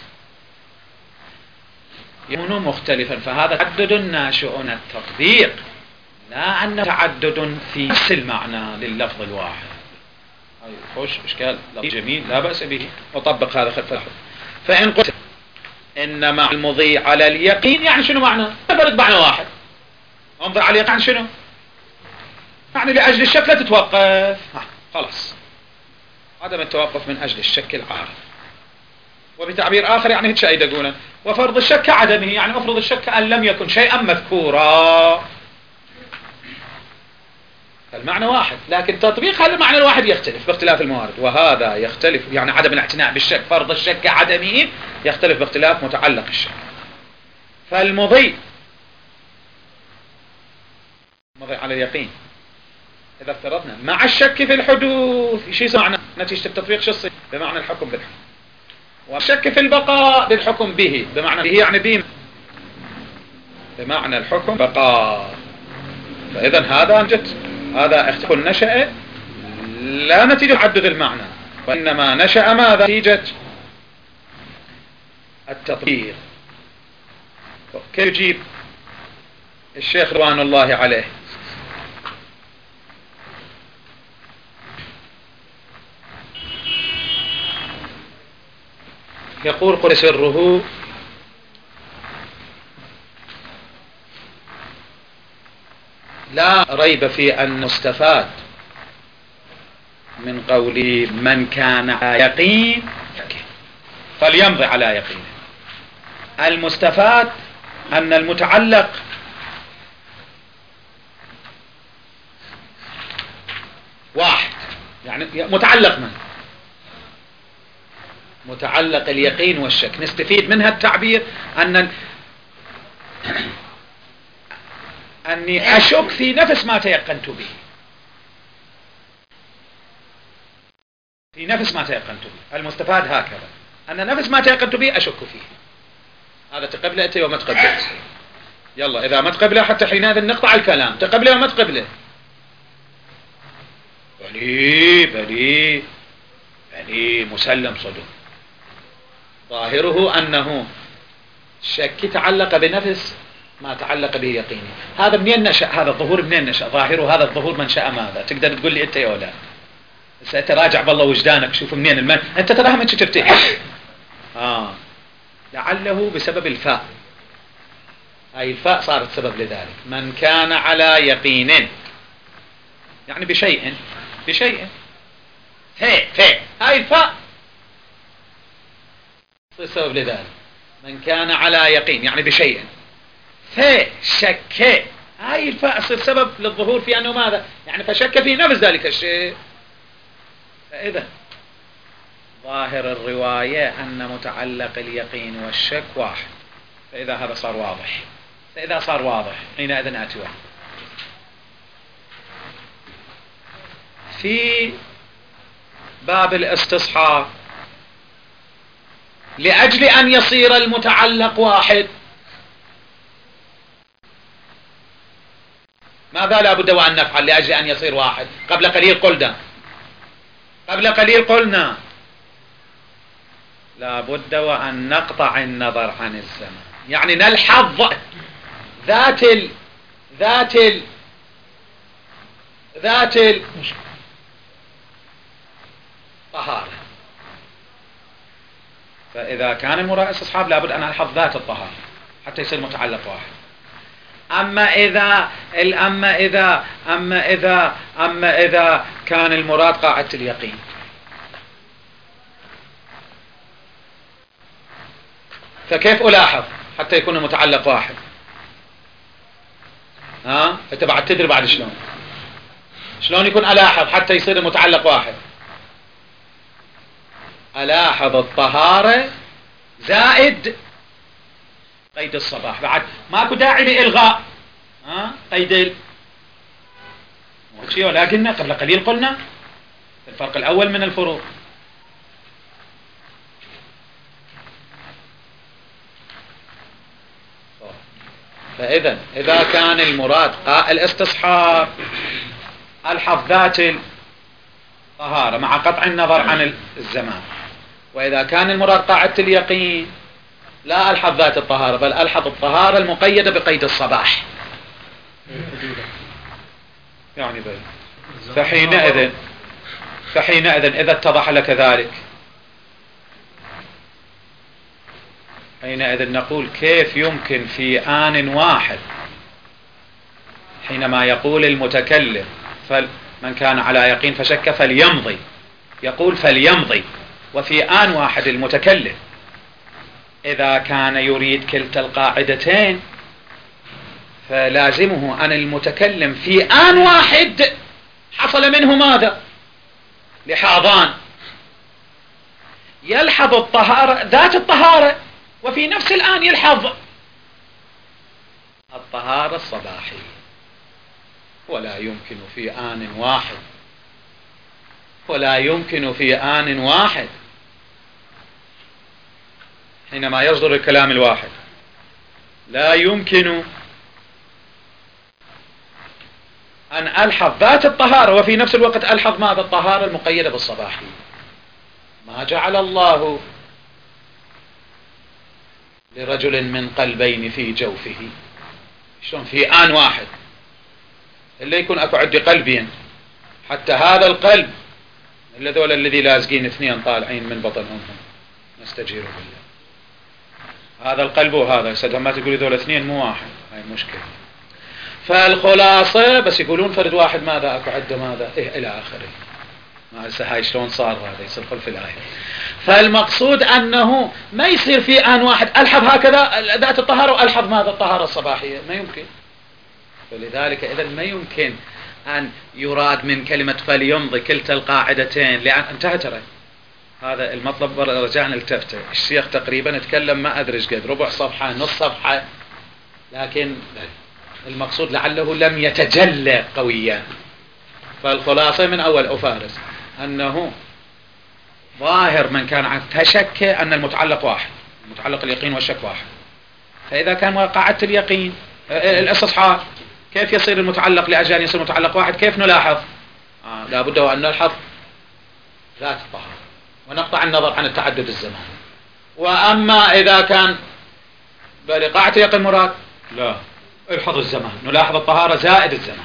يكون مختلفا. فهذا تعدد ناشئ عن التطبيق، لا أن تعدد في نفس المعنى لللفظ الواحد. خوش إشكال جميل لا بأس به، وطبق هذا خلف الحد. فإن قلت إن مع المضي على اليقين يعني شنو معنى؟ تبرد معنى واحد. انظر على اليقين شنو؟ يعني لأجل الشك لا تتوقف، خلاص عدم التوقف من أجل الشك العارض. وبتعبير آخر يعني هيك أيضا يقولون وفرض الشك عدمه، يعني أفرض الشك أن لم يكن شيئا مذكورا. المعنى واحد، لكن تطبيق هذا المعنى الواحد يختلف باختلاف الموارد، وهذا يختلف يعني عدم الاعتناء بالشك، فرض الشك عدمه يختلف باختلاف متعلق الشك. فالمضي على اليقين إذا افترضنا مع الشك في الحدوث شيء معنى نتيجة التطبيق شو بمعنى الحكم بالحكم، والشك في البقاء بالحكم به بمعنى به يعني به بمعنى الحكم بقاء. فإذا هذا اختلاف نشأ لا نتيجة تعدد المعنى، وإنما نشأ ماذا؟ نتيجة التطبيق. كيف يجيب الشيخ رضوان الله عليه؟ يقول قل سره لا ريب في أن مستفاد من قول من كان على يقين فليمضي على يقين. المستفاد أن المتعلق واحد، يعني متعلق من؟ متعلق اليقين والشك. نستفيد منها التعبير أني أشك في نفس ما تيقنت به، في نفس ما تيقنت به. المستفاد هكذا أن نفس ما تيقنت به أشك فيه. هذا تقبله أنت وما تقبله. يلا إذا ما تقبله حتى حينئذ نقطع الكلام. تقبله وما تقبله بلي مسلم صدق. ظاهره أنه شك تعلق بنفس ما تعلق به يقيني. هذا منين نشأ؟ هذا الظهور منين نشأ؟ ظاهره هذا الظهور منشأ ماذا؟ تقدر تقول لي أنت يا ولا ستراجع بالله وجدانك شوف منين أنت تراها من ترتاح. لعله بسبب الفاء، هاي الفاء صارت سبب لذلك. من كان على يقين يعني بشيء هاي الفاء سبب لذلك. من كان على يقين يعني بشيء فشك، هاي الفاء تصير سبب للظهور في أنه ماذا؟ يعني فشك في نفس ذلك الشيء. فإذا ظاهر الرواية أن متعلق اليقين والشك واحد، فإذا هذا صار واضح. فإذا صار واضح حينئذ آتي واحد. في باب الاستصحاب لأجل أن يصير المتعلق واحد ماذا لا بد وأن نفعل لأجل أن يصير واحد؟ قبل قليل قلنا لا بد وأن نقطع النظر عن الزمان، يعني نلحظ ذات الطهارة. فإذا كان المراد استصحاب لا بد أن ألحظ ذات الطهارة حتى يصير متعلق واحد. أما إذا كان المراد قاعدة اليقين، فكيف ألاحظ حتى يكون المتعلق واحد؟ أنت بعد تدري بعد شلون يكون ألاحظ حتى يصير المتعلق واحد؟ ألاحظ الطهارة زائد قيد الصباح، بعد ماكو داعي لإلغاء قيد ولا قلنا قبل قليل قلنا الفرق الأول من الفروق. فإذا إذا كان المراد الاستصحاب ألحظ ذات الطهارة مع قطع النظر عن الزمان، وإذا كان المراد قاعدة اليقين لا ألحظ ذات الطهارة بل ألحظ الطهارة المقيدة بقيد الصباح. يعني فحينئذ إذا اتضح لك ذلك، حينئذ نقول كيف يمكن في آن واحد حينما يقول المتكلم من كان على يقين فشك فليمضي، يقول فليمضي، وفي آن واحد المتكلم إذا كان يريد كلتا القاعدتين فلازمه أن المتكلم في آن واحد حصل منه ماذا؟ لحاظان، يلحظ الطهارة ذات الطهارة وفي نفس الآن يلحظ الطهارة الصباحية. ولا يمكن في آن واحد حينما يصدر الكلام الواحد لا يمكن أن ألحظ ذات الطهارة وفي نفس الوقت ألحظ ماذا؟ الطهارة المقيدة بالصباحية. ما جعل الله لرجل من قلبين في جوفه، شلون في آن واحد اللي يكون أكو عندي قلبين، حتى هذا القلب الذي لازقين اثنين طالعين من بطن أمهم نستجير بالله، هذا القلب وهذا سدها ما تقولي ذول اثنين مو واحد، هاي مشكلة. فالخلاصة بس يقولون فرد واحد ماذا أكو عده ماذا إلى آخره. ما هسه هاي شلون صار هذا يصير خلف الآية. فالمقصود أنه ما يصير في آن واحد ألحظ هكذا ذات الطهارة وألحظ ماذا؟ الطهارة الصباحية، ما يمكن. فلذلك إذا ما يمكن أن يراد من كلمة فليمضي كلتا القاعدتين، لأن انتهى ترى هذا المطلب. رجعنا التفته الشيخ تقريبا تكلم ما أدري ايش قد ربع صفحة نص صفحة، لكن المقصود لعله لم يتجلى قويا. فالخلاصة من أول أفارس أنه ظاهر من كان عن تشك أن المتعلق واحد، المتعلق اليقين والشك واحد. فإذا كان قاعدة اليقين الاستصحاب كيف يصير المتعلق لأجل أن يصير متعلق واحد؟ كيف نلاحظ؟ لا بد وأن نلحظ ذات الطهارة ونقطع النظر عن التعدد الزمان. وأما إذا كان بقاعدة اليقين مراد لا الحظ الزمان، نلاحظ الطهارة زائد الزمان.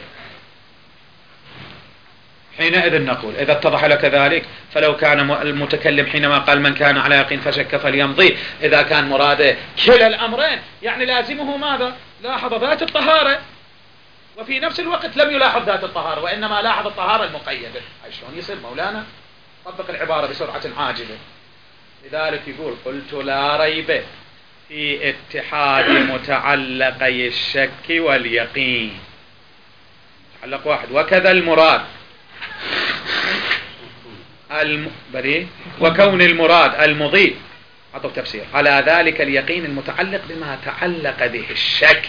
حينئذ نقول إذا اتضح لك ذلك فلو كان المتكلم حينما قال من كان على يقين فشك فليمضي، إذا كان مراده كلا الأمرين يعني لازمه ماذا؟ لاحظ ذات الطهارة وفي نفس الوقت لم يلاحظ ذات الطهارة وإنما لاحظ الطهارة المقيدة. شلون يصير مولانا؟ طبق العبارة بسرعة عاجلة. لذلك يقول قلت لا ريب في اتحاد متعلقي الشك واليقين، متعلق واحد، وكذا المراد وكون المراد المضي عطوا تفسير على ذلك اليقين المتعلق بما تعلق به الشك.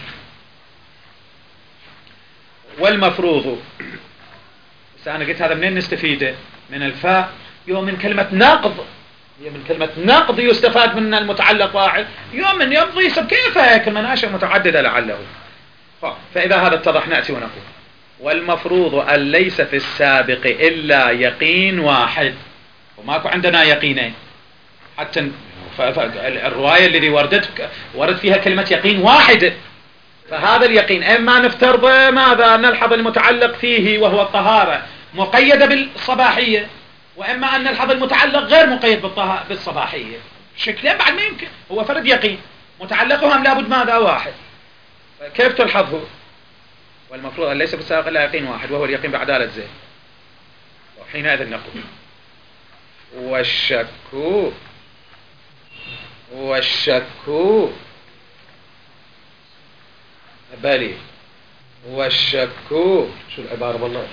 والمفروض أنا قلت هذا منين نستفيده؟ من الفاء، يوم من كلمة نقض، هي من كلمة نقض يستفاد من المتعلق واحد، يوم من يمضي كيف كلمة ناشئة متعددة لعله. فإذا هذا اتضح نأتي ونقول والمفروض أن ليس في السابق إلا يقين واحد، وماكو عندنا يقينين. حتى الرواية الذي ورد فيها كلمة يقين واحد، فهذا اليقين إما نفترض ماذا نلحظ المتعلق فيه وهو الطهارة مقيدة بالصباحية، وإما أن نلحظ المتعلق غير مقيد بالصباحية. شكلين بعد ما يمكن، هو فرد يقين متعلقهم لابد ماذا واحد، كيف تلحظه؟ والمفروض أن ليس في السابق إلا يقين واحد وهو اليقين بعدالة زين. وحينئذ نقول والشك بلي والشك شو العبارة والله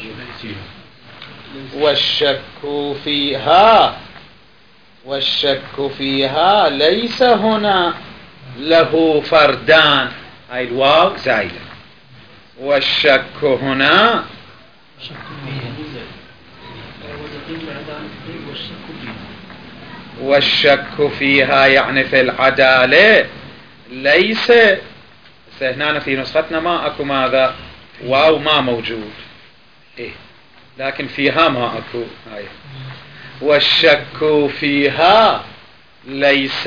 والشك فيها ليس هنا له فردان، هاي الواو زايدة. والشك هنا والشك فيها يعني في العدالة ليس. هنا في نسختنا ما اكو ماذا واو ما موجود، لكن فيها ما اكو. هاي والشك فيها ليس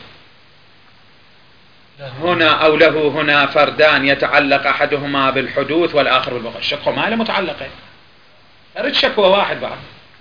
هنا أو له هنا فردان يتعلق أحدهما بالحدوث والآخر بالبقاء. الشك ما له متعلقين، أرد شكوى واحد بعد،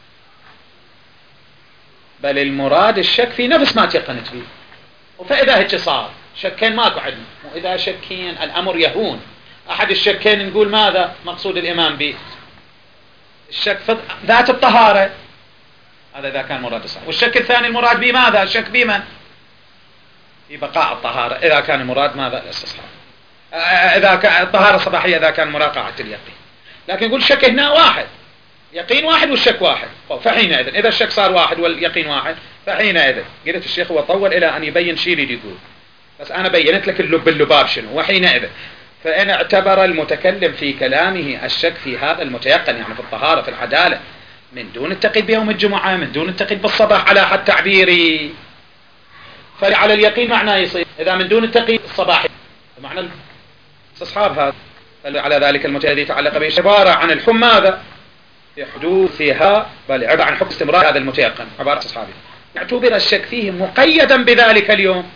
بل المراد الشك في نفس ما تيقنت فيه. فإذا هيك صار شكين ماكو عندنا، وإذا شكين الأمر يهون. أحد الشكين نقول ماذا مقصود الإمام به؟ الشك في ذات الطهارة، هذا إذا كان مراد صح. والشك الثاني المراد به ماذا؟ الشك بمن؟ في بقاء الطهارة إذا كان المراد ماذا؟ الاستصحاب. إذا كان الطهارة الصباحية إذا كان مراقعة اليقين. لكن نقول الشك هنا واحد، يقين واحد والشك واحد. فحينئذ إذا الشك صار واحد واليقين واحد، فحينئذ قلت الشيخ هو طول إلى أن يبين شيء اللي يقول، بس أنا بينت لك اللباب شنو. وحينئذ فإن اعتبر المتكلم في كلامه الشك في هذا المتيقن يعني في الطهارة في العدالة من دون التقييد بيوم الجمعة، من دون التقييد بالصباح على حد تعبيري، فعلى اليقين معناه يصير. إذا من دون التقييد الصباحي معنى استصحاب هذا، فعلى ذلك المتيقن الذي يتعلق به عبارة عن الحكم ماذا؟ في حدوثها، بل عبارة عن حكم استمرار هذا المتيقن، عبارة استصحابي. يعتبر الشك فيه مقيدا بذلك اليوم،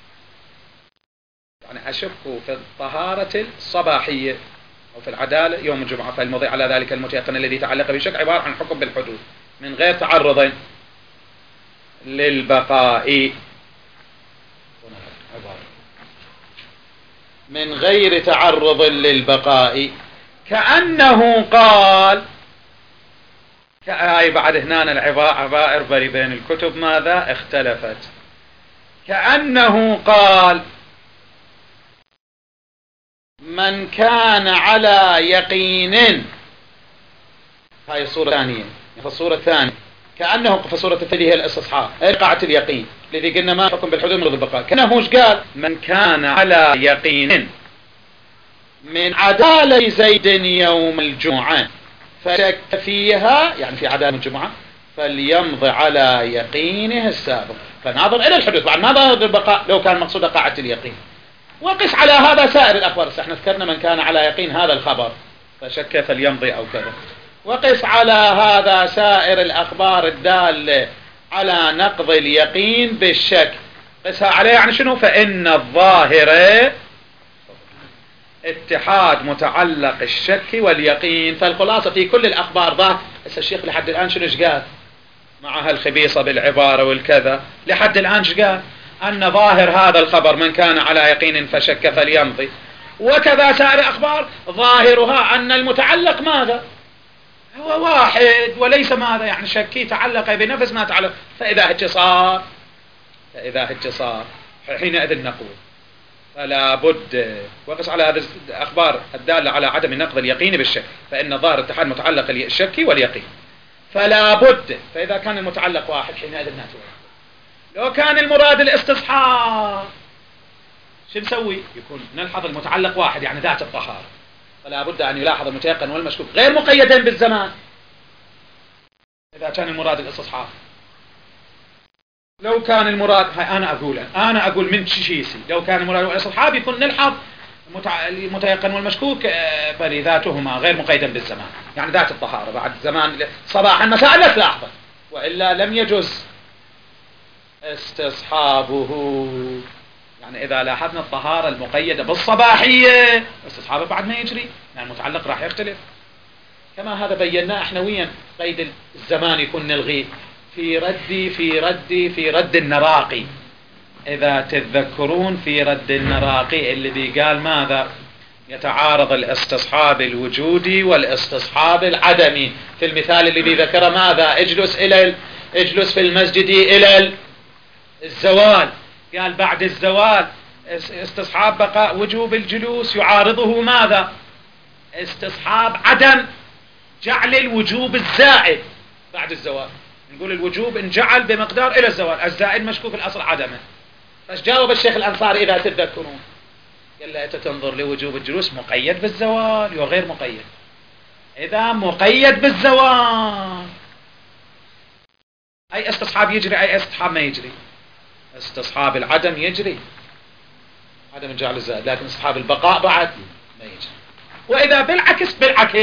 يعني أشك في الطهارة الصباحية أو في العدالة يوم الجمعة، فالمضي على ذلك المتيقن الذي يتعلق بالشك عبارة عن حكم بالحدوث من غير تعرض للبقاء، من غير تعرض للبقاء. كأنه قال هاي بعد هنا العبائر بين الكتب ماذا اختلفت. كأنه قال من كان على يقين، هاي الصورة الثانية. في الصورة الثانية كأنه في الصورة الثانية هي الاستصحاب قاعة اليقين الذي قلنا ما حكم بالحدود من البقاء. كأنه وش قال؟ من كان على يقين من عدالة زيد يوم الجمعة فشك فيها، يعني في عدالة الجمعة، فليمضي على يقينه السابق. فناظر إلى الحدود بعد ما ظهر البقاء لو كان مقصود قاعة اليقين. وقس على هذا سائر الأخبار. احنا ذكرنا من كان على يقين هذا الخبر فشك فليمضي أو كذا. وقس على هذا سائر الأخبار الدالة على نقض اليقين بالشك. قسها عليه يعني شنو؟ فإن الظاهر اتحاد متعلق الشك واليقين. فالخلاصة في كل الأخبار ظاهر. الشيخ لحد الآن شنو قال مع هالخبيصة بالعبارة والكذا؟ لحد الآن قال أن ظاهر هذا الخبر من كان على يقين فشك فليمضي، وكذا سائر الأخبار ظاهرها أن المتعلق ماذا؟ هو واحد وليس ماذا يعني شكي تعلق بنفس ما تعلق. فإذا اتصار حينئذ نقول فلا بد. وقس على هذه الأخبار الدالة على عدم نقض اليقين بالشك، فإن ظاهر اتحاد متعلق الشك واليقين فلا بد. فإذا كان المتعلق واحد حينئذ نقول. لو كان المراد الاستصحاب شو نسوي؟ يكون نلحظ المتعلق واحد يعني ذات الطهارة، فلا بد أن يلاحظ المتيقن والمشكوك غير مقيدين بالزمان إذا كان المراد الاستصحاب. لو كان المراد أنا أقول من شيسي لو كان المراد الاستصحاب يكون نلحظ المتيقن والمشكوك بل ذاتهما غير مقيدا بالزمان، يعني ذات الطهارة بعد زمان صباحا مساء لا تلاحظه، وإلا لم يجوز استصحابه. يعني إذا لاحظنا الطهارة المقيدة بالصباحية استصحابه بعد ما يجري، يعني المتعلق راح يختلف. كما هذا بيناه احنا ويا قيد الزمان يكون نلغيه في رد النراقي. إذا تتذكرون في رد النراقي اللي بيقال ماذا؟ يتعارض الاستصحاب الوجودي والاستصحاب العدمي. في المثال اللي بيذكره ماذا؟ اجلس في المسجد إلى الزوال. قال بعد الزوال استصحاب بقاء وجوب الجلوس يعارضه ماذا؟ استصحاب عدم جعل الوجوب الزائد بعد الزوال. نقول الوجوب انجعل بمقدار إلى الزوال، الزائد مشكوك الأصل عدمه. فجاوب الشيخ الأنصاري إذا تتذكرون قال لا تنظر لوجوب الجلوس مقيد بالزوال وغير مقيد. إذا مقيد بالزوال أي استصحاب يجري أي استصحاب ما يجري؟ استصحاب العدم يجري، عدم الجعل الزائد، لكن استصحاب البقاء بعد ما يجري. وإذا بالعكس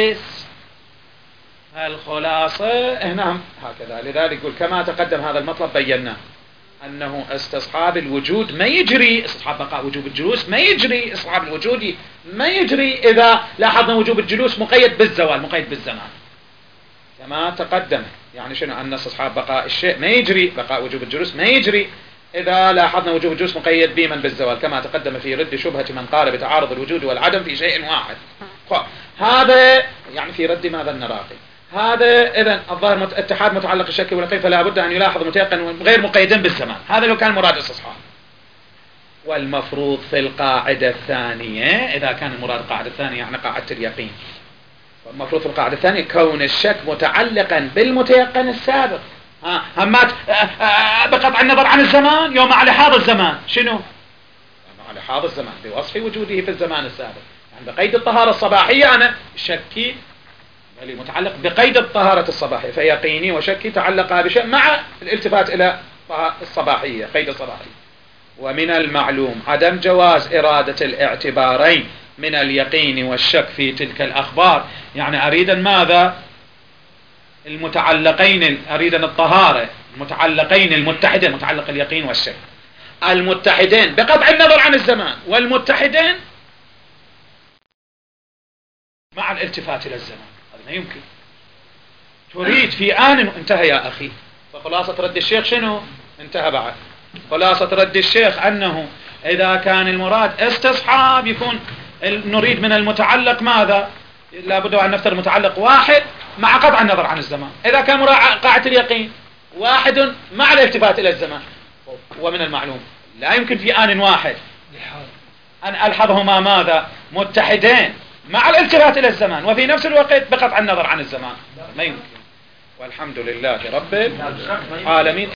الخلاصة هنا هكذا. لذلك يقول كما تقدم هذا المطلب بيناه أنه استصحاب الوجود ما يجري، استصحاب بقاء وجوب الجلوس ما يجري، استصحاب الوجود ما يجري إذا لاحظنا وجوب الجلوس مقيد بالزوال مقيد بالزمان كما تقدم. يعني شنو؟ أن استصحاب بقاء الشيء ما يجري، بقاء وجوب الجلوس ما يجري إذا لاحظنا وجوب الجلوس مقيد بمن بالزوال كما تقدم في رد شبهة من قال بتعارض الوجود والعدم في شيء واحد. هذا يعني في رد ماذا؟ النراقي. هذا إذن الظاهر اتحاد متعلق الشك واليقين، فلا بد أن يلاحظ متيقن غير مقيدين بالزمان. هذا لو كان مراد استصحاب. والمفروض في القاعدة الثانية إذا كان المراد القاعدة الثانية يعني قاعدة اليقين، المفروض في القاعدة الثانية كون الشك متعلقا بالمتيقن السابق. همات بقطع النظر عن الزمان يوم على حاضر الزمان. شنو؟ على حاضر الزمان بوصف وجوده في الزمان السابق، يعني بقيد الطهارة الصباحية أنا شكي متعلق بقيد الطهارة الصباحية، فيقيني وشكي تعلق بشيء مع الالتفات إلى الصباحية قيد الصباحية. ومن المعلوم عدم جواز إرادة الاعتبارين من اليقين والشك في تلك الأخبار. يعني أريد ماذا؟ المتعلقين، أريد الطهارة المتعلقين المتحدين، متعلق اليقين والشك المتحدين بقطع النظر عن الزمان، والمتحدين مع الالتفات إلى الزمان. هذا ما يمكن. تريد في آن انتهى يا أخي. فخلاصة رد الشيخ شنو؟ انتهى بعد. خلاصة رد الشيخ أنه إذا كان المراد استصحاب يكون نريد من المتعلق ماذا؟ لابد أن نفترض متعلق واحد مع قطع النظر عن الزمان. إذا كان قاعدة اليقين واحد مع الالتفات إلى الزمان. ومن المعلوم لا يمكن في آن واحد أن ألحظهما ماذا؟ متحدين مع الالتفات إلى الزمان وفي نفس الوقت بقطع النظر عن الزمان. ما يمكن. والحمد لله رب العالمين.